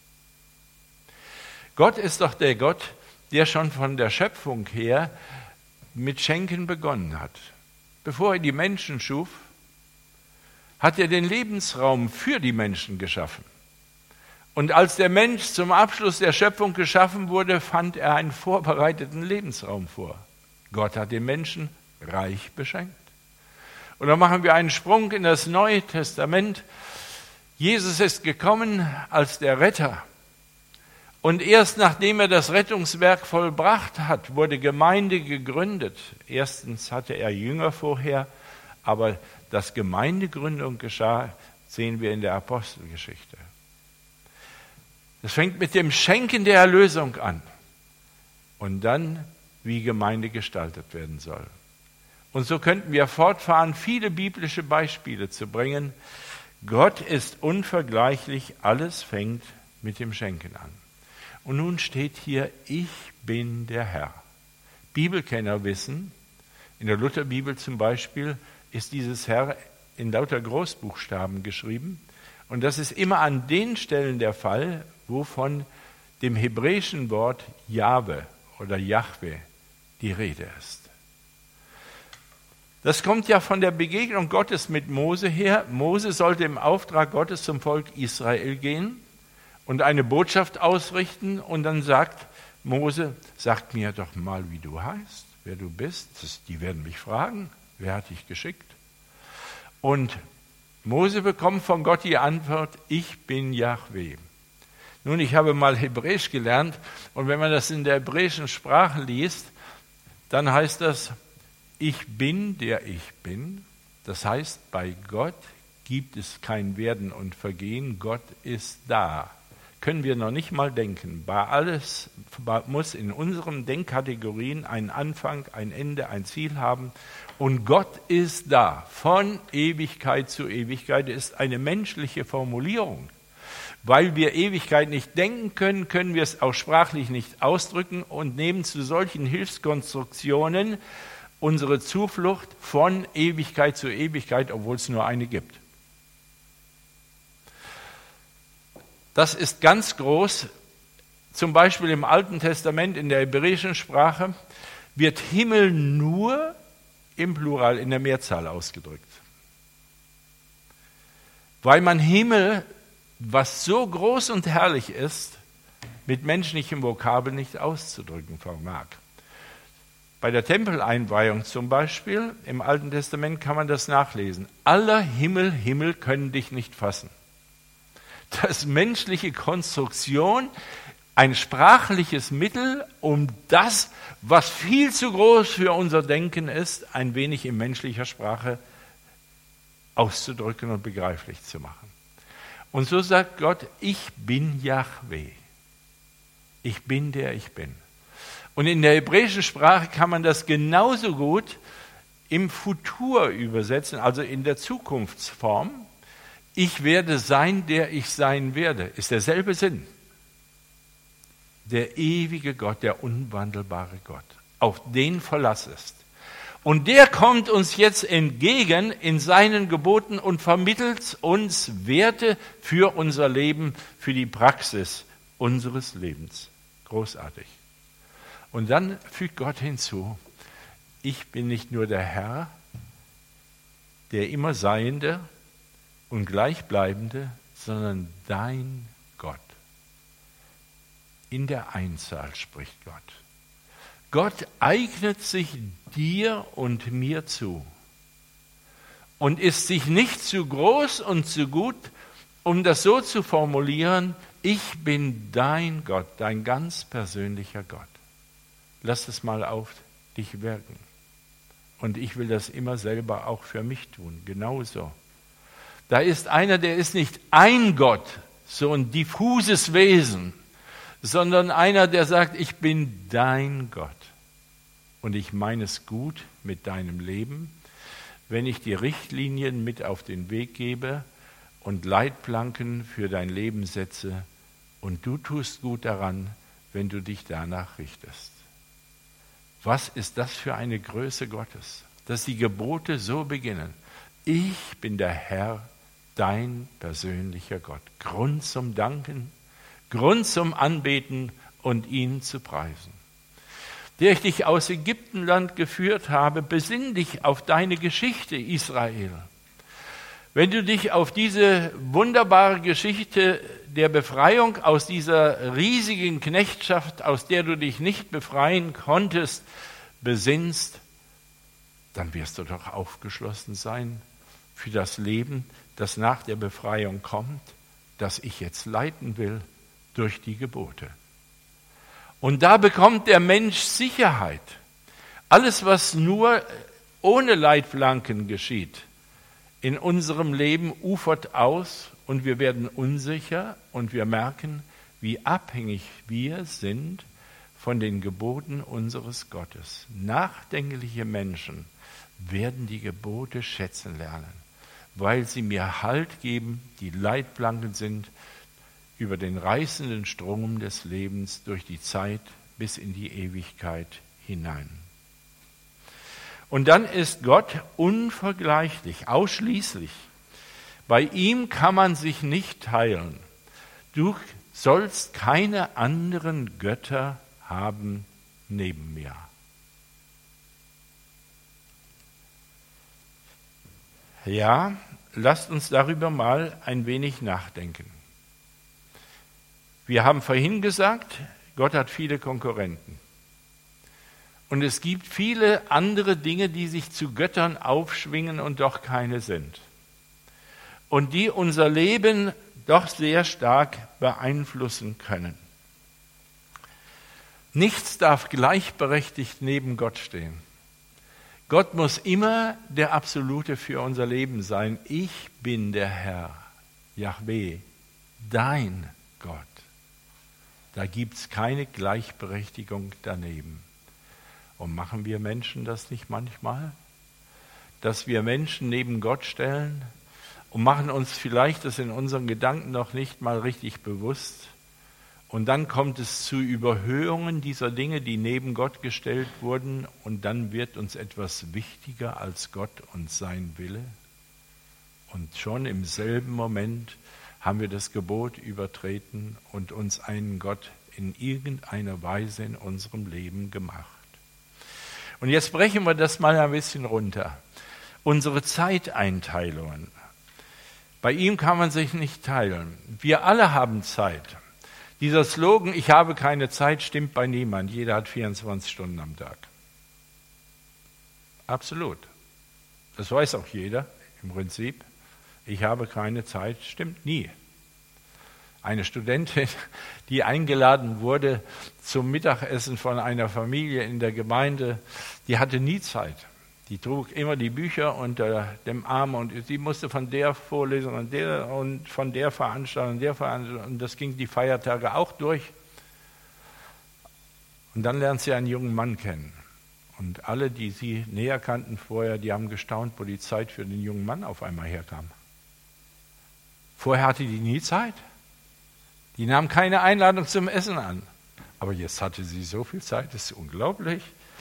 Gott ist doch der Gott, der schon von der Schöpfung her mit Schenken begonnen hat. Bevor er die Menschen schuf, hat er den Lebensraum für die Menschen geschaffen. Und als der Mensch zum Abschluss der Schöpfung geschaffen wurde, fand er einen vorbereiteten Lebensraum vor. Gott hat den Menschen reich beschenkt. Und dann machen wir einen Sprung in das Neue Testament. Jesus ist gekommen als der Retter. Und erst nachdem er das Rettungswerk vollbracht hat, wurde Gemeinde gegründet. Erstens hatte er Jünger vorher, aber dass Gemeindegründung geschah, sehen wir in der Apostelgeschichte. Es fängt mit dem Schenken der Erlösung an und dann, wie Gemeinde gestaltet werden soll. Und so könnten wir fortfahren, viele biblische Beispiele zu bringen. Gott ist unvergleichlich, alles fängt mit dem Schenken an. Und nun steht hier, ich bin der Herr. Bibelkenner wissen, in der Lutherbibel zum Beispiel ist dieses Herr in lauter Großbuchstaben geschrieben. Und das ist immer an den Stellen der Fall, wo von dem hebräischen Wort Jahwe oder Jahwe die Rede ist. Das kommt ja von der Begegnung Gottes mit Mose her. Mose sollte im Auftrag Gottes zum Volk Israel gehen und eine Botschaft ausrichten. Und dann sagt Mose, sag mir doch mal, wie du heißt, wer du bist. Die werden mich fragen, wer hat dich geschickt? Und Mose bekommt von Gott die Antwort, ich bin Jahwe. Nun, ich habe mal Hebräisch gelernt und wenn man das in der hebräischen Sprache liest, dann heißt das, ich bin, der ich bin. Das heißt, bei Gott gibt es kein Werden und Vergehen, Gott ist da. Können wir noch nicht mal denken. Bei alles muss in unseren Denkkategorien ein Anfang, ein Ende, ein Ziel haben. Und Gott ist da. Von Ewigkeit zu Ewigkeit ist eine menschliche Formulierung. Weil wir Ewigkeit nicht denken können, können wir es auch sprachlich nicht ausdrücken und nehmen zu solchen Hilfskonstruktionen unsere Zuflucht von Ewigkeit zu Ewigkeit, obwohl es nur eine gibt. Das ist ganz groß. Zum Beispiel im Alten Testament, in der hebräischen Sprache, wird Himmel nur im Plural, in der Mehrzahl ausgedrückt. Weil man Himmel, was so groß und herrlich ist, mit menschlichem Vokabel nicht auszudrücken vermag. Bei der Tempeleinweihung zum Beispiel, im Alten Testament kann man das nachlesen. Aller Himmel können dich nicht fassen. Das ist menschliche Konstruktion, ein sprachliches Mittel, um das, was viel zu groß für unser Denken ist, ein wenig in menschlicher Sprache auszudrücken und begreiflich zu machen. Und so sagt Gott, ich bin Jahwe. Ich bin der ich bin. Und in der hebräischen Sprache kann man das genauso gut im Futur übersetzen, also in der Zukunftsform. Ich werde sein, der ich sein werde, ist derselbe Sinn. Der ewige Gott, der unwandelbare Gott, auf den Verlass ist. Und der kommt uns jetzt entgegen in seinen Geboten und vermittelt uns Werte für unser Leben, für die Praxis unseres Lebens. Großartig. Und dann fügt Gott hinzu, ich bin nicht nur der Herr, der immer Seiende und Gleichbleibende, sondern dein Gott. In der Einzahl spricht Gott. Gott eignet sich dir und mir zu und ist sich nicht zu groß und zu gut, um das so zu formulieren, ich bin dein Gott, dein ganz persönlicher Gott. Lass es mal auf dich wirken Und ich will das immer selber auch für mich tun, genauso. Da ist einer, der ist nicht ein Gott, so ein diffuses Wesen, sondern einer, der sagt, ich bin dein Gott. Und ich meine es gut mit deinem Leben, wenn ich die Richtlinien mit auf den Weg gebe und Leitplanken für dein Leben setze. Und du tust gut daran, wenn du dich danach richtest. Was ist das für eine Größe Gottes, dass die Gebote so beginnen? Ich bin der Herr, dein persönlicher Gott. Grund zum Danken, Grund zum Anbeten und ihn zu preisen. Der ich dich aus Ägyptenland geführt habe, besinn dich auf deine Geschichte, Israel. Wenn du dich auf diese wunderbare Geschichte der Befreiung aus dieser riesigen Knechtschaft, aus der du dich nicht befreien konntest, besinnst, dann wirst du doch aufgeschlossen sein für das Leben, das nach der Befreiung kommt, das ich jetzt leiten will durch die Gebote. Und da bekommt der Mensch Sicherheit. Alles, was nur ohne Leitplanken geschieht, in unserem Leben ufert aus und wir werden unsicher und wir merken, wie abhängig wir sind von den Geboten unseres Gottes. Nachdenkliche Menschen werden die Gebote schätzen lernen, weil sie mir Halt geben, die Leitplanken sind, über den reißenden Strom des Lebens durch die Zeit bis in die Ewigkeit hinein. Und dann ist Gott unvergleichlich, ausschließlich. Bei ihm kann man sich nicht teilen. Du sollst keine anderen Götter haben neben mir. Ja, lasst uns darüber mal ein wenig nachdenken. Wir haben vorhin gesagt, Gott hat viele Konkurrenten. Und es gibt viele andere Dinge, die sich zu Göttern aufschwingen und doch keine sind. Und die unser Leben doch sehr stark beeinflussen können. Nichts darf gleichberechtigt neben Gott stehen. Gott muss immer der Absolute für unser Leben sein. Ich bin der Herr, Jahwe, dein Gott. Da gibt es keine Gleichberechtigung daneben. Und machen wir Menschen das nicht manchmal? Dass wir Menschen neben Gott stellen und machen uns vielleicht das in unseren Gedanken noch nicht mal richtig bewusst. Und dann kommt es zu Überhöhungen dieser Dinge, die neben Gott gestellt wurden. Und dann wird uns etwas wichtiger als Gott und sein Wille. Und schon im selben Moment haben wir das Gebot übertreten und uns einen Gott in irgendeiner Weise in unserem Leben gemacht. Und jetzt brechen wir das mal ein bisschen runter. Unsere Zeiteinteilungen. Bei ihm kann man sich nicht teilen. Wir alle haben Zeit. Dieser Slogan, ich habe keine Zeit, stimmt bei niemand. Jeder hat 24 Stunden am Tag. Absolut. Das weiß auch jeder im Prinzip. Ich habe keine Zeit, stimmt nie. Eine Studentin, die eingeladen wurde zum Mittagessen von einer Familie in der Gemeinde, die hatte nie Zeit. Die trug immer die Bücher unter dem Arm und sie musste von der Vorlesung und von der Veranstaltung und das ging die Feiertage auch durch. Und dann lernt sie einen jungen Mann kennen. Und alle, die sie näher kannten vorher, die haben gestaunt, wo die Zeit für den jungen Mann auf einmal herkam. Vorher hatte die nie Zeit. Die nahm keine Einladung zum Essen an. Aber jetzt hatte sie so viel Zeit, das ist unglaublich.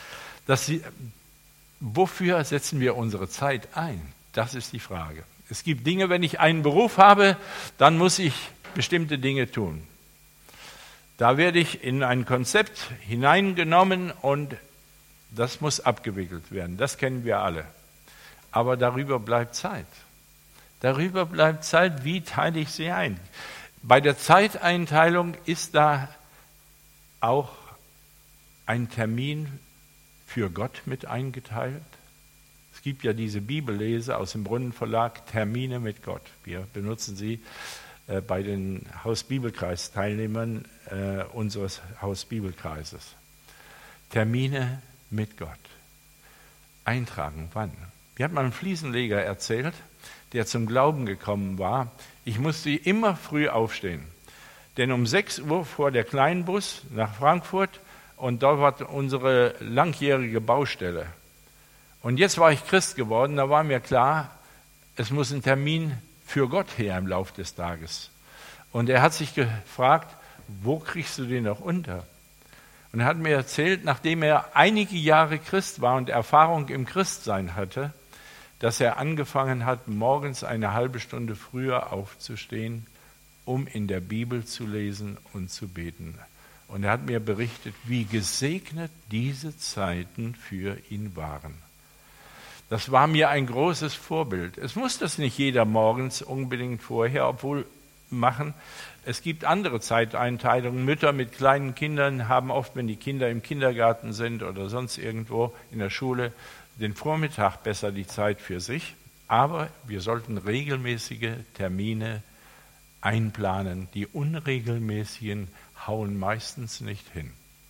Wofür setzen wir unsere Zeit ein? Das ist die Frage. Es gibt Dinge, wenn ich einen Beruf habe, dann muss ich bestimmte Dinge tun. Da werde ich in ein Konzept hineingenommen und das muss abgewickelt werden. Das kennen wir alle. Aber darüber bleibt Zeit. Darüber bleibt Zeit, wie teile ich sie ein? Bei der Zeiteinteilung ist da auch ein Termin für Gott mit eingeteilt. Es gibt ja diese Bibellese aus dem Brunnenverlag, Termine mit Gott. Wir benutzen sie bei den Hausbibelkreisteilnehmern unseres Hausbibelkreises. Termine mit Gott. eintragen. Wann? Mir hat mal ein Fliesenleger erzählt, der zum Glauben gekommen war, ich musste immer früh aufstehen. Denn um 6 Uhr fuhr der Kleinbus nach Frankfurt und dort war unsere langjährige Baustelle. Und jetzt war ich Christ geworden, da war mir klar, es muss ein Termin für Gott her im Laufe des Tages. Und er hat sich gefragt, wo kriegst du den noch unter? Und er hat mir erzählt, nachdem er einige Jahre Christ war und Erfahrung im Christsein hatte, dass er angefangen hat, morgens eine halbe Stunde früher aufzustehen, um in der Bibel zu lesen und zu beten. Und er hat mir berichtet, wie gesegnet diese Zeiten für ihn waren. Das war mir ein großes Vorbild. Es muss das nicht jeder morgens unbedingt vorher, obwohl machen. Es gibt andere Zeiteinteilungen. Mütter mit kleinen Kindern haben oft, wenn die Kinder im Kindergarten sind oder sonst irgendwo in der Schule, den Vormittag besser die Zeit für sich. Aber wir sollten regelmäßige Termine einplanen. Die unregelmäßigen hauen meistens nicht hin.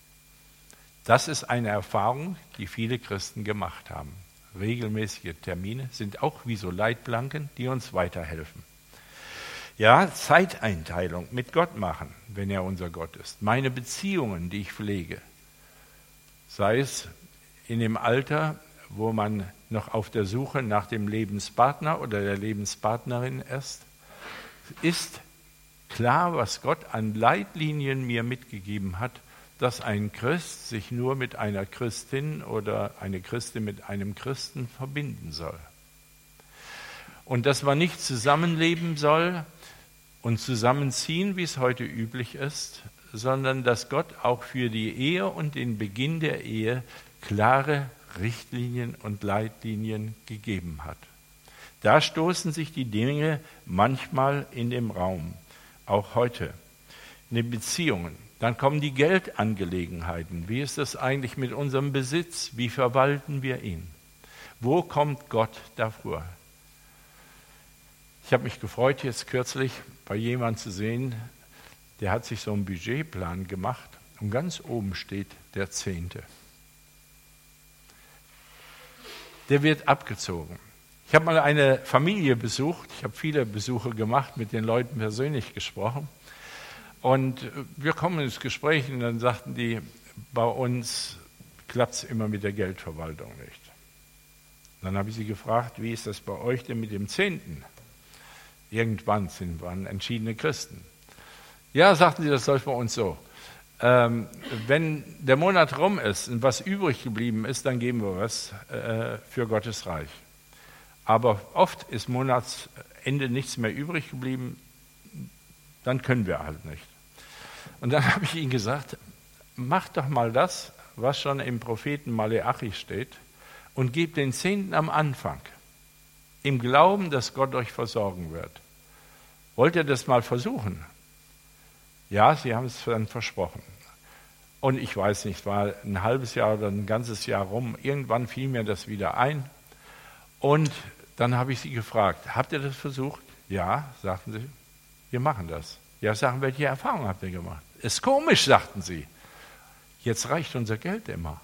Das ist eine Erfahrung, die viele Christen gemacht haben. Regelmäßige Termine sind auch wie so Leitplanken, die uns weiterhelfen. Ja, Zeiteinteilung mit Gott machen, wenn er unser Gott ist. Meine Beziehungen, die ich pflege, sei es in dem Alter, wo man noch auf der Suche nach dem Lebenspartner oder der Lebenspartnerin ist klar, was Gott an Leitlinien mir mitgegeben hat, dass ein Christ sich nur mit einer Christin oder eine Christin mit einem Christen verbinden soll. Und dass man nicht zusammenleben soll und zusammenziehen, wie es heute üblich ist, sondern dass Gott auch für die Ehe und den Beginn der Ehe klare Richtlinien und Leitlinien gegeben hat. Da stoßen sich die Dinge manchmal in dem Raum, auch heute, in den Beziehungen. Dann kommen die Geldangelegenheiten. Wie ist das eigentlich mit unserem Besitz? Wie verwalten wir ihn? Wo kommt Gott davor? Ich habe mich gefreut, jetzt kürzlich bei jemandem zu sehen, der hat sich so einen Budgetplan gemacht und ganz oben steht der 10. Der wird abgezogen. Ich habe mal eine Familie besucht, ich habe viele Besuche gemacht, mit den Leuten persönlich gesprochen. Und wir kommen ins Gespräch und dann sagten die, bei uns klappt es immer mit der Geldverwaltung nicht. Dann habe ich sie gefragt, wie ist das bei euch denn mit dem 10.? Irgendwann waren entschiedene Christen. Ja, sagten sie, das läuft bei uns so. Wenn der Monat rum ist und was übrig geblieben ist, dann geben wir was für Gottes Reich. Aber oft ist Monatsende nichts mehr übrig geblieben, dann können wir halt nicht. Und dann habe ich ihnen gesagt, macht doch mal das, was schon im Propheten Maleachi steht, und gebt den 10. am Anfang, im Glauben, dass Gott euch versorgen wird. Wollt ihr das mal versuchen? Ja, sie haben es dann versprochen. Und ich weiß nicht, es war ein halbes Jahr oder ein ganzes Jahr rum, irgendwann fiel mir das wieder ein. Und dann habe ich sie gefragt, habt ihr das versucht? Ja, sagten sie, wir machen das. Ja, sagen, welche Erfahrungen habt ihr gemacht? Ist komisch, sagten sie. Jetzt reicht unser Geld immer.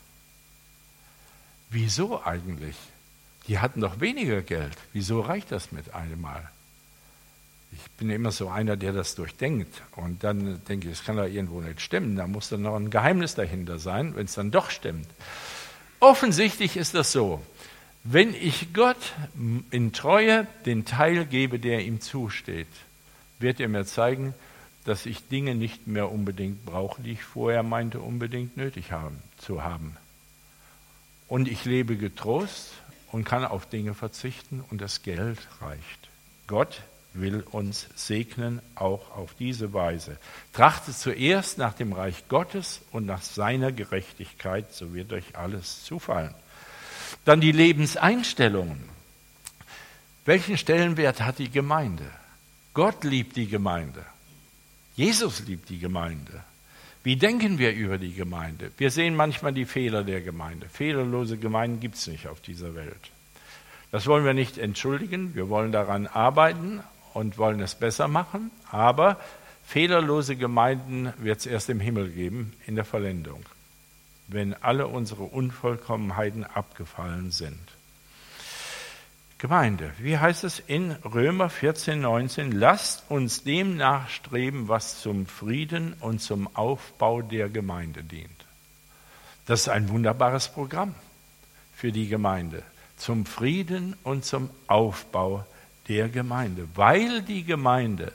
Wieso eigentlich? Die hatten doch weniger Geld. Wieso reicht das mit einem Mal? Ich bin immer so einer, der das durchdenkt. Und dann denke ich, es kann doch irgendwo nicht stimmen. Da muss dann noch ein Geheimnis dahinter sein, wenn es dann doch stimmt. Offensichtlich ist das so. Wenn ich Gott in Treue den Teil gebe, der ihm zusteht, wird er mir zeigen, dass ich Dinge nicht mehr unbedingt brauche, die ich vorher meinte, unbedingt nötig zu haben. Und ich lebe getrost und kann auf Dinge verzichten und das Geld reicht. Gott will uns segnen, auch auf diese Weise. Trachtet zuerst nach dem Reich Gottes und nach seiner Gerechtigkeit, so wird euch alles zufallen. Dann die Lebenseinstellungen. Welchen Stellenwert hat die Gemeinde? Gott liebt die Gemeinde. Jesus liebt die Gemeinde. Wie denken wir über die Gemeinde? Wir sehen manchmal die Fehler der Gemeinde. Fehlerlose Gemeinden gibt es nicht auf dieser Welt. Das wollen wir nicht entschuldigen. Wir wollen daran arbeiten und wollen es besser machen. Aber fehlerlose Gemeinden wird es erst im Himmel geben, in der Vollendung. wenn alle unsere Unvollkommenheiten abgefallen sind. Gemeinde, wie heißt es in Römer 14, 19? Lasst uns dem nachstreben, was zum Frieden und zum Aufbau der Gemeinde dient. Das ist ein wunderbares Programm für die Gemeinde. Zum Frieden und zum Aufbau der Gemeinde. Weil die Gemeinde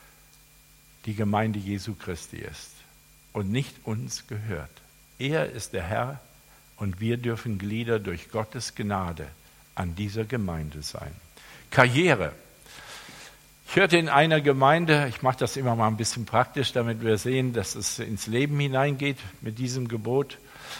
Jesu Christi ist und nicht uns gehört. Er ist der Herr und wir dürfen Glieder durch Gottes Gnade an dieser Gemeinde sein. Karriere. Ich hörte in einer Gemeinde, ich mache das immer mal ein bisschen praktisch, damit wir sehen, dass es ins Leben hineingeht mit diesem Gebot,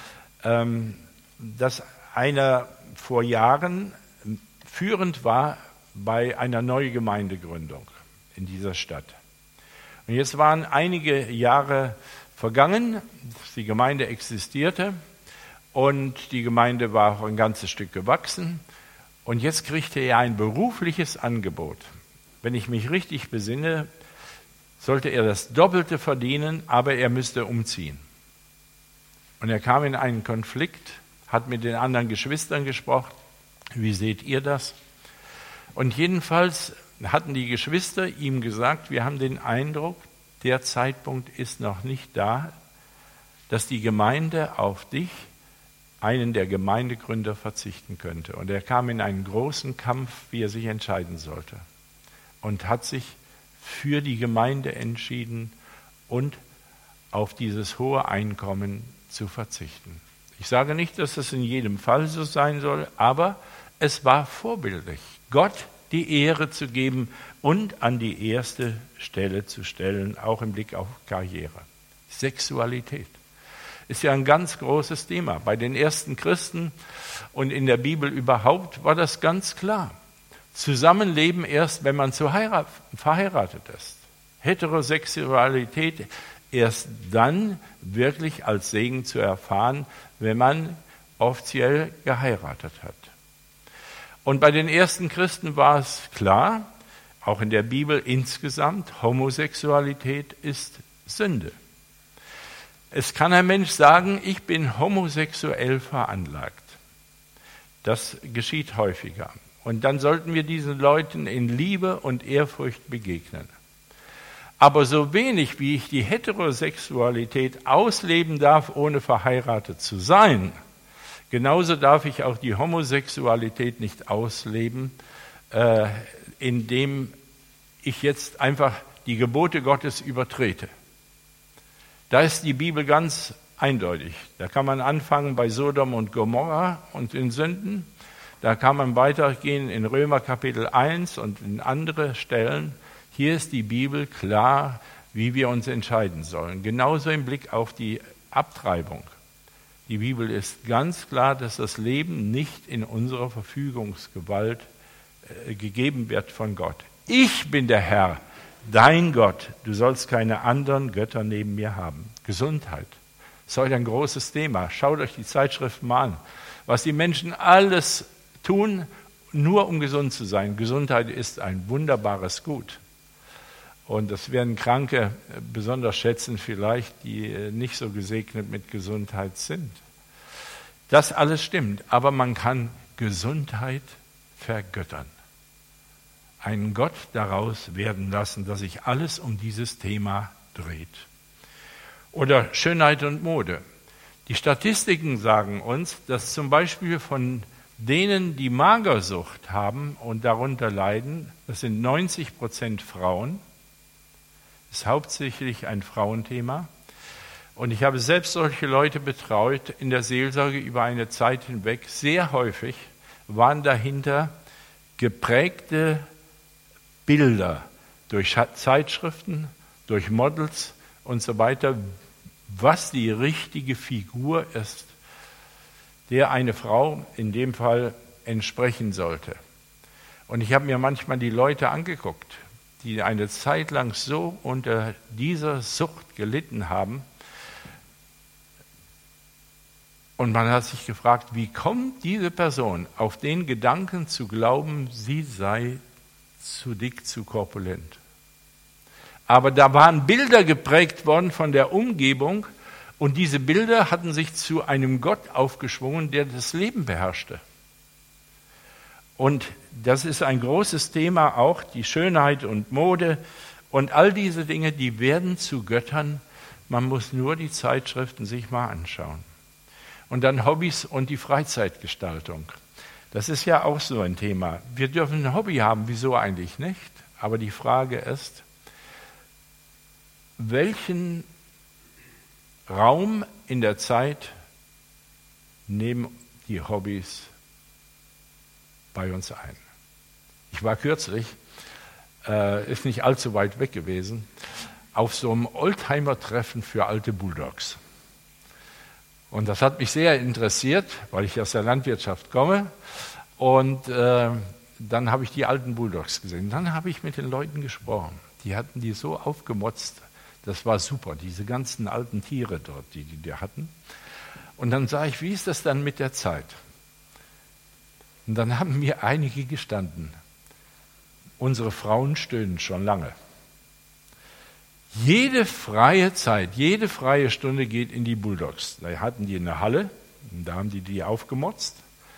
dass einer vor Jahren führend war bei einer neuen Gemeindegründung in dieser Stadt. Und jetzt waren einige Jahre vergangen, die Gemeinde existierte und die Gemeinde war auch ein ganzes Stück gewachsen. Und jetzt kriegte er ein berufliches Angebot. Wenn ich mich richtig besinne, sollte er das Doppelte verdienen, aber er müsste umziehen. Und er kam in einen Konflikt, hat mit den anderen Geschwistern gesprochen. Wie seht ihr das? Und jedenfalls hatten die Geschwister ihm gesagt, wir haben den Eindruck, der Zeitpunkt ist noch nicht da, dass die Gemeinde auf dich, einen der Gemeindegründer, verzichten könnte. Und er kam in einen großen Kampf, wie er sich entscheiden sollte. Und hat sich für die Gemeinde entschieden und auf dieses hohe Einkommen zu verzichten. Ich sage nicht, dass es in jedem Fall so sein soll, aber es war vorbildlich, Gott die Ehre zu geben und an die erste Stelle zu stellen, auch im Blick auf Karriere. Sexualität ist ja ein ganz großes Thema. Bei den ersten Christen und in der Bibel überhaupt war das ganz klar. Zusammenleben erst, wenn man verheiratet ist. Heterosexualität erst dann wirklich als Segen zu erfahren, wenn man offiziell geheiratet hat. Und bei den ersten Christen war es klar, auch in der Bibel insgesamt, Homosexualität ist Sünde. Es kann ein Mensch sagen, ich bin homosexuell veranlagt. Das geschieht häufiger. Und dann sollten wir diesen Leuten in Liebe und Ehrfurcht begegnen. Aber so wenig, wie ich die Heterosexualität ausleben darf, ohne verheiratet zu sein, genauso darf ich auch die Homosexualität nicht ausleben, indem ich jetzt einfach die Gebote Gottes übertrete. Da ist die Bibel ganz eindeutig. Da kann man anfangen bei Sodom und Gomorra und den Sünden. Da kann man weitergehen in Römer Kapitel 1 und in andere Stellen. Hier ist die Bibel klar, wie wir uns entscheiden sollen. Genauso im Blick auf die Abtreibung. Die Bibel ist ganz klar, dass das Leben nicht in unserer Verfügungsgewalt gegeben wird von Gott. Ich bin der Herr, dein Gott. Du sollst keine anderen Götter neben mir haben. Gesundheit ist heute ein großes Thema. Schaut euch die Zeitschriften mal an. Was die Menschen alles tun, nur um gesund zu sein. Gesundheit ist ein wunderbares Gut. Und das werden Kranke besonders schätzen vielleicht, die nicht so gesegnet mit Gesundheit sind. Das alles stimmt, aber man kann Gesundheit vergöttern. Einen Gott daraus werden lassen, dass sich alles um dieses Thema dreht. Oder Schönheit und Mode. Die Statistiken sagen uns, dass zum Beispiel von denen, die Magersucht haben und darunter leiden, das sind 90% Frauen, ist hauptsächlich ein Frauenthema. Und ich habe selbst solche Leute betreut in der Seelsorge über eine Zeit hinweg. Sehr häufig waren dahinter geprägte Bilder durch Zeitschriften, durch Models und so weiter, was die richtige Figur ist, der eine Frau in dem Fall entsprechen sollte. Und ich habe mir manchmal die Leute angeguckt, die eine Zeit lang so unter dieser Sucht gelitten haben. Und man hat sich gefragt, wie kommt diese Person auf den Gedanken zu glauben, sie sei zu dick, zu korpulent. Aber da waren Bilder geprägt worden von der Umgebung Und diese Bilder hatten sich zu einem Gott aufgeschwungen, der das Leben beherrschte. Und das ist ein großes Thema auch, die Schönheit und Mode und all diese Dinge, die werden zu Göttern. Man muss nur die Zeitschriften sich mal anschauen. Und dann Hobbys und die Freizeitgestaltung. Das ist ja auch so ein Thema. Wir dürfen ein Hobby haben, wieso eigentlich nicht? Aber die Frage ist, welchen Raum in der Zeit nehmen die Hobbys bei uns ein? Ich war kürzlich, ist nicht allzu weit weg gewesen, auf so einem Oldtimer-Treffen für alte Bulldogs. Und das hat mich sehr interessiert, weil ich aus der Landwirtschaft komme. Und dann habe ich die alten Bulldogs gesehen. Dann habe ich mit den Leuten gesprochen. Die hatten die so aufgemotzt. Das war super, diese ganzen alten Tiere dort, die hatten. Und dann sah ich, wie ist das dann mit der Zeit? Und dann haben mir einige gestanden, unsere Frauen stöhnen schon lange. Jede freie Zeit, jede freie Stunde geht in die Bulldogs. Da hatten die eine Halle, und da haben die aufgemotzt.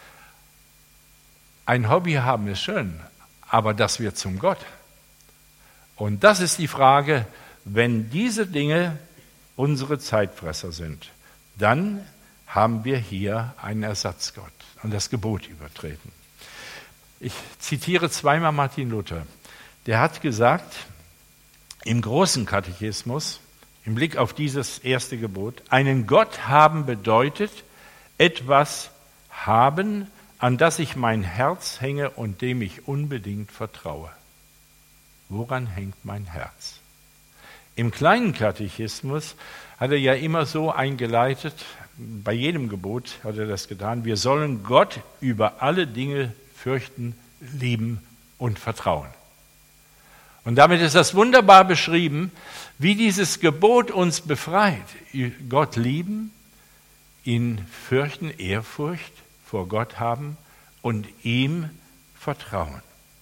Ein Hobby haben ist schön, aber das wird zum Gott. Und das ist die Frage, wenn diese Dinge unsere Zeitfresser sind, dann haben wir hier einen Ersatzgott und das Gebot übertreten. Ich zitiere zweimal Martin Luther. Der hat gesagt, im großen Katechismus, im Blick auf dieses erste Gebot, einen Gott haben bedeutet, etwas haben, an das ich mein Herz hänge und dem ich unbedingt vertraue. Woran hängt mein Herz? Im kleinen Katechismus hat er ja immer so eingeleitet, bei jedem Gebot hat er das getan, wir sollen Gott über alle Dinge fürchten, lieben und vertrauen. Und damit ist das wunderbar beschrieben, wie dieses Gebot uns befreit. Gott lieben, ihn fürchten, Ehrfurcht vor Gott haben und ihm vertrauen.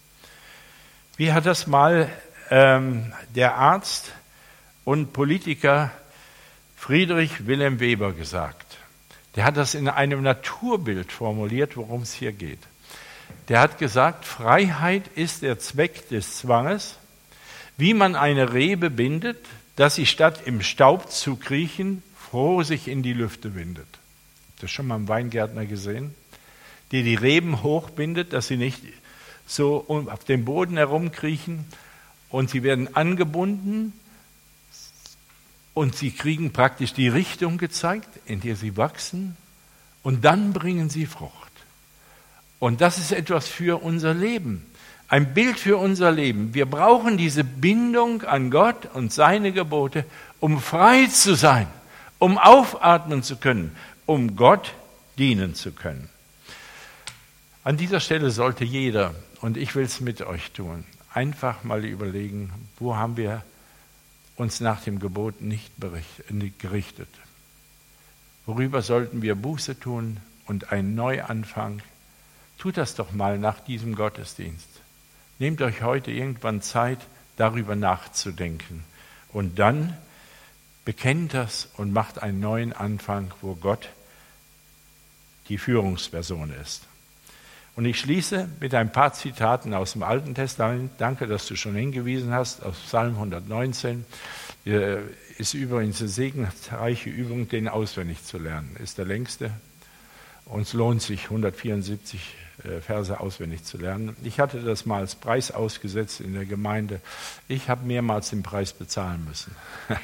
Wie hat das mal der Arzt und Politiker Friedrich Wilhelm Weber gesagt? Der hat das in einem Naturbild formuliert, worum es hier geht. Der hat gesagt, Freiheit ist der Zweck des Zwanges, wie man eine Rebe bindet, dass sie statt im Staub zu kriechen, froh sich in die Lüfte windet. Habt ihr das schon mal einen Weingärtner gesehen? Der die Reben hochbindet, dass sie nicht so auf dem Boden herumkriechen und sie werden angebunden und sie kriegen praktisch die Richtung gezeigt, in der sie wachsen und dann bringen sie Frucht. Und das ist etwas für unser Leben. Ein Bild für unser Leben. Wir brauchen diese Bindung an Gott und seine Gebote, um frei zu sein, um aufatmen zu können, um Gott dienen zu können. An dieser Stelle sollte jeder, und ich will es mit euch tun, einfach mal überlegen, wo haben wir uns nach dem Gebot nicht gerichtet? Worüber sollten wir Buße tun und einen Neuanfang? Tut das doch mal nach diesem Gottesdienst. Nehmt euch heute irgendwann Zeit, darüber nachzudenken. Und dann bekennt das und macht einen neuen Anfang, wo Gott die Führungsperson ist. Und ich schließe mit ein paar Zitaten aus dem Alten Testament. Danke, dass du schon hingewiesen hast, aus Psalm 119. Ist übrigens eine segensreiche Übung, den auswendig zu lernen. Ist der längste. Und es lohnt sich, 174 Verse auswendig zu lernen. Ich hatte das mal als Preis ausgesetzt in der Gemeinde. Ich habe mehrmals den Preis bezahlen müssen.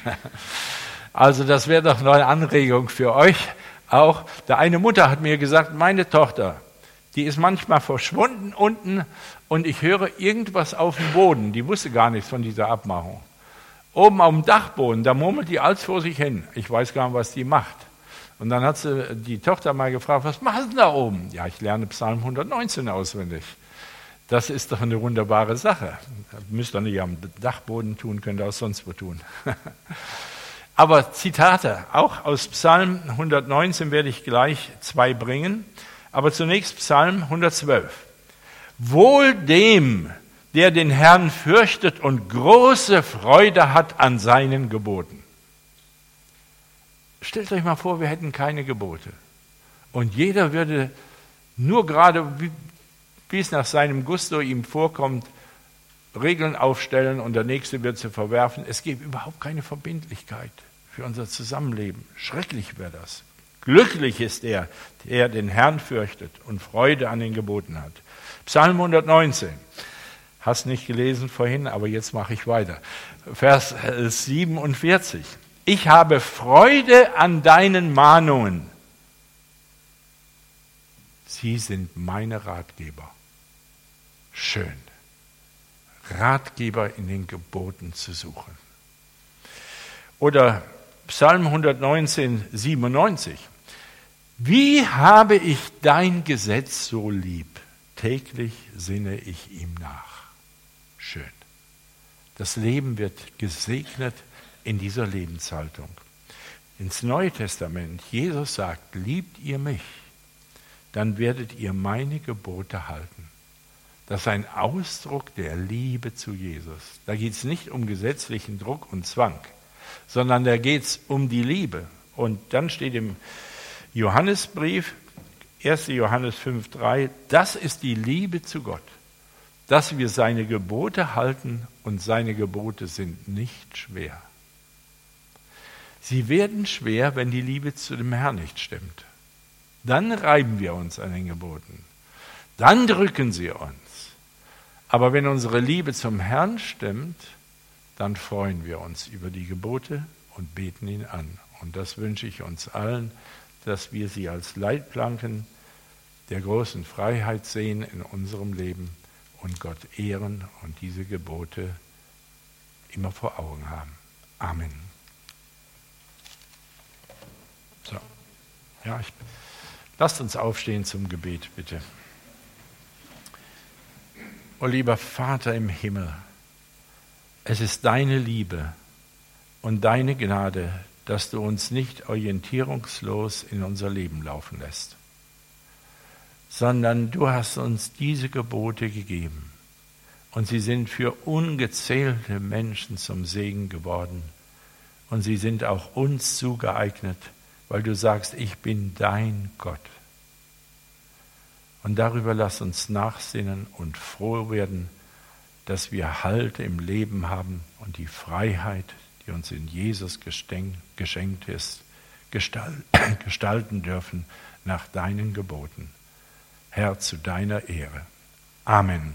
Also das wäre doch noch eine Anregung für euch auch. Eine Mutter hat mir gesagt, meine Tochter, die ist manchmal verschwunden unten und ich höre irgendwas auf dem Boden. Die wusste gar nichts von dieser Abmachung. Oben auf dem Dachboden, da murmelt die alles vor sich hin. Ich weiß gar nicht, was die macht. Und dann hat sie die Tochter mal gefragt, was machst du da oben? Ja, ich lerne Psalm 119 auswendig. Das ist doch eine wunderbare Sache. Müsst ihr nicht am Dachboden tun, könnt ihr auch sonst wo tun. Aber Zitate, auch aus Psalm 119 werde ich gleich 2 bringen. Aber zunächst Psalm 112. Wohl dem, der den Herrn fürchtet und große Freude hat an seinen Geboten. Stellt euch mal vor, wir hätten keine Gebote. Und jeder würde nur gerade, wie es nach seinem Gusto ihm vorkommt, Regeln aufstellen und der Nächste wird sie verwerfen. Es gibt überhaupt keine Verbindlichkeit für unser Zusammenleben. Schrecklich wäre das. Glücklich ist der den Herrn fürchtet und Freude an den Geboten hat. Psalm 119. Hast nicht gelesen vorhin, aber jetzt mache ich weiter. Vers 47. Ich habe Freude an deinen Mahnungen. Sie sind meine Ratgeber. Schön. Ratgeber in den Geboten zu suchen. Oder Psalm 119, 97. Wie habe ich dein Gesetz so lieb? Täglich sinne ich ihm nach. Schön. Das Leben wird gesegnet in dieser Lebenshaltung. Ins Neue Testament, Jesus sagt, liebt ihr mich, dann werdet ihr meine Gebote halten. Das ist ein Ausdruck der Liebe zu Jesus. Da geht es nicht um gesetzlichen Druck und Zwang, sondern da geht es um die Liebe. Und dann steht im Johannesbrief, 1. Johannes 5,3, das ist die Liebe zu Gott, dass wir seine Gebote halten und seine Gebote sind nicht schwer. Sie werden schwer, wenn die Liebe zu dem Herrn nicht stimmt. Dann reiben wir uns an den Geboten. Dann drücken sie uns. Aber wenn unsere Liebe zum Herrn stimmt, dann freuen wir uns über die Gebote und beten ihn an. Und das wünsche ich uns allen, dass wir sie als Leitplanken der großen Freiheit sehen in unserem Leben und Gott ehren und diese Gebote immer vor Augen haben. Amen. So. Ja, lasst uns aufstehen zum Gebet, bitte. O lieber Vater im Himmel, es ist deine Liebe und deine Gnade, dass du uns nicht orientierungslos in unser Leben laufen lässt, sondern du hast uns diese Gebote gegeben und sie sind für ungezählte Menschen zum Segen geworden und sie sind auch uns zugeeignet, weil du sagst, ich bin dein Gott. Und darüber lass uns nachsinnen und froh werden, dass wir Halt im Leben haben und die Freiheit, die uns in Jesus geschenkt ist, gestalten dürfen nach deinen Geboten. Herr, zu deiner Ehre. Amen.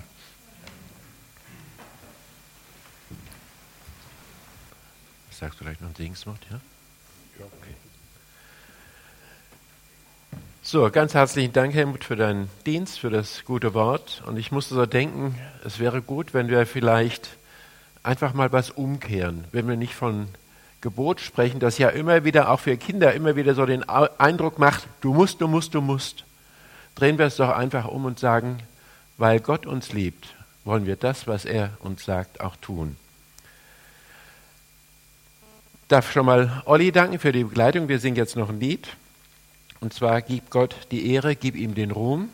Sagst du gleich noch ein Segenswort, ja? Ja, okay. So, ganz herzlichen Dank, Helmut, für deinen Dienst, für das gute Wort. Und ich musste so denken, es wäre gut, wenn wir vielleicht einfach mal was umkehren, wenn wir nicht von Gebot sprechen, das ja immer wieder, auch für Kinder, immer wieder so den Eindruck macht, du musst, du musst, du musst. Drehen wir es doch einfach um und sagen, weil Gott uns liebt, wollen wir das, was er uns sagt, auch tun. Ich darf schon mal Olli danken für die Begleitung. Wir singen jetzt noch ein Lied. Und zwar, gib Gott die Ehre, gib ihm den Ruhm.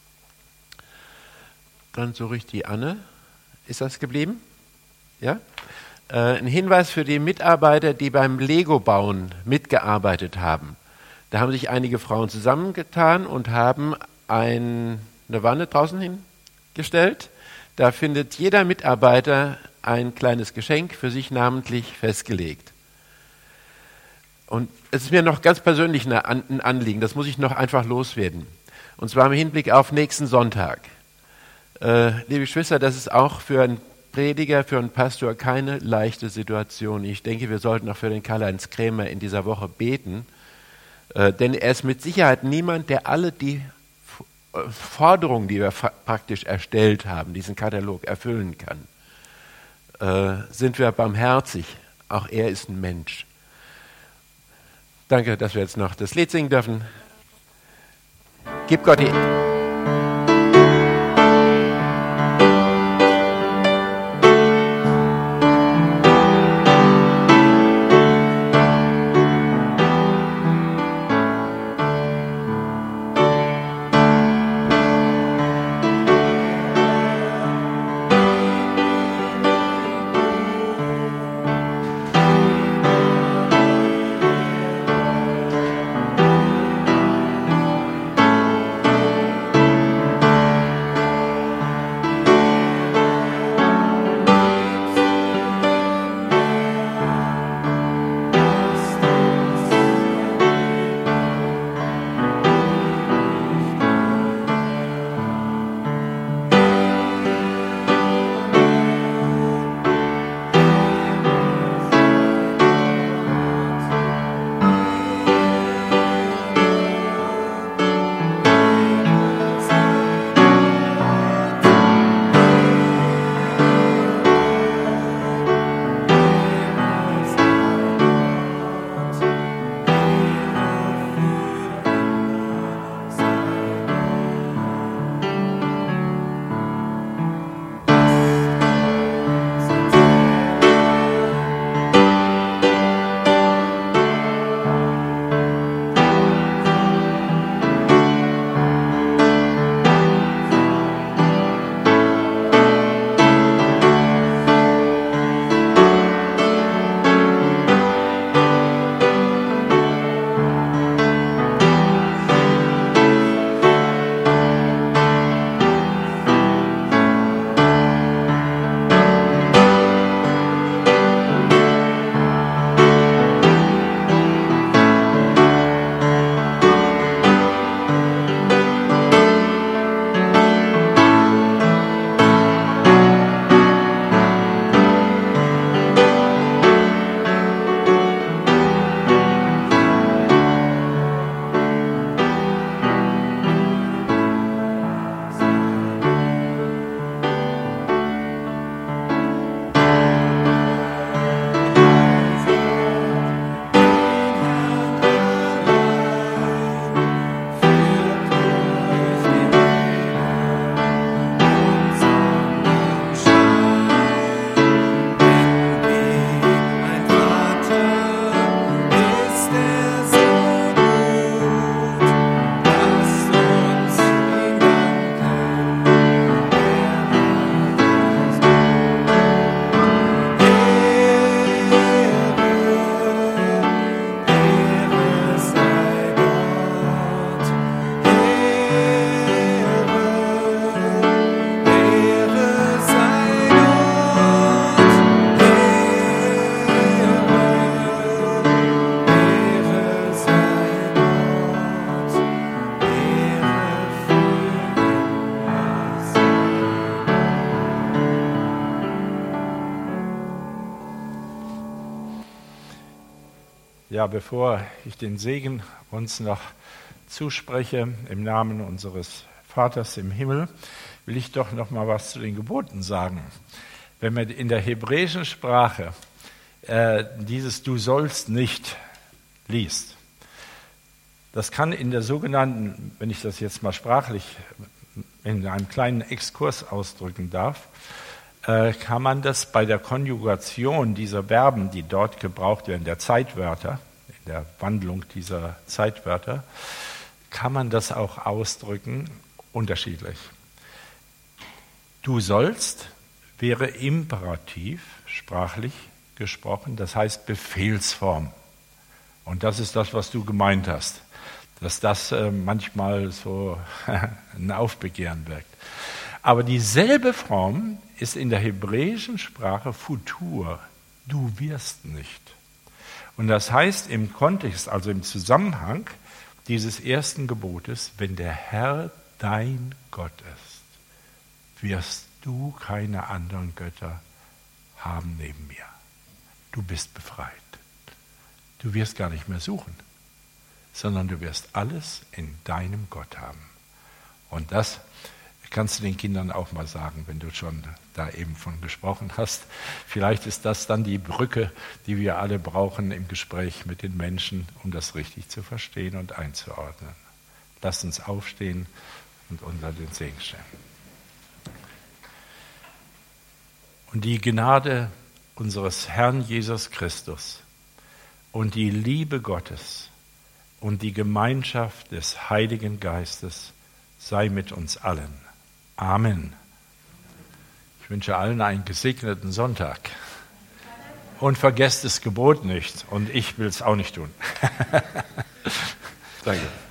Dann suche ich die Anne. Ist das geblieben? Ja? Ein Hinweis für die Mitarbeiter, die beim Lego-Bauen mitgearbeitet haben. Da haben sich einige Frauen zusammengetan und haben eine Wanne draußen hingestellt. Da findet jeder Mitarbeiter ein kleines Geschenk für sich namentlich festgelegt. Und es ist mir noch ganz persönlich ein Anliegen, das muss ich noch einfach loswerden. Und zwar im Hinblick auf nächsten Sonntag. Liebe Geschwister, das ist auch für einen Prediger, für einen Pastor keine leichte Situation. Ich denke, wir sollten auch für den Karl-Heinz Krämer in dieser Woche beten, denn er ist mit Sicherheit niemand, der alle die Forderungen, die wir praktisch erstellt haben, diesen Katalog erfüllen kann. Sind wir barmherzig, auch er ist ein Mensch. Danke, dass wir jetzt noch das Lied singen dürfen. Gib Gott die Ja, bevor ich den Segen uns noch zuspreche im Namen unseres Vaters im Himmel, will ich doch noch mal was zu den Geboten sagen. Wenn man in der hebräischen Sprache dieses Du sollst nicht liest, das kann in der sogenannten, wenn ich das jetzt mal sprachlich in einem kleinen Exkurs ausdrücken darf, kann man das bei der Konjugation dieser Verben, die dort gebraucht werden, der Zeitwörter, in der Wandlung dieser Zeitwörter, kann man das auch ausdrücken unterschiedlich. Du sollst wäre Imperativ, sprachlich gesprochen, das heißt Befehlsform. Und das ist das, was du gemeint hast, dass das manchmal so ein Aufbegehren wirkt. Aber dieselbe Form ist in der hebräischen Sprache Futur, du wirst nicht. Und das heißt im Kontext, also im Zusammenhang dieses ersten Gebotes, wenn der Herr dein Gott ist, wirst du keine anderen Götter haben neben mir. Du bist befreit. Du wirst gar nicht mehr suchen, sondern du wirst alles in deinem Gott haben. Und das kannst du den Kindern auch mal sagen, wenn du schon da eben von gesprochen hast. Vielleicht ist das dann die Brücke, die wir alle brauchen im Gespräch mit den Menschen, um das richtig zu verstehen und einzuordnen. Lasst uns aufstehen und unter den Segen stellen. Und die Gnade unseres Herrn Jesus Christus und die Liebe Gottes und die Gemeinschaft des Heiligen Geistes sei mit uns allen. Amen. Ich wünsche allen einen gesegneten Sonntag. Und vergesst das Gebot nicht. Und ich will es auch nicht tun. Danke.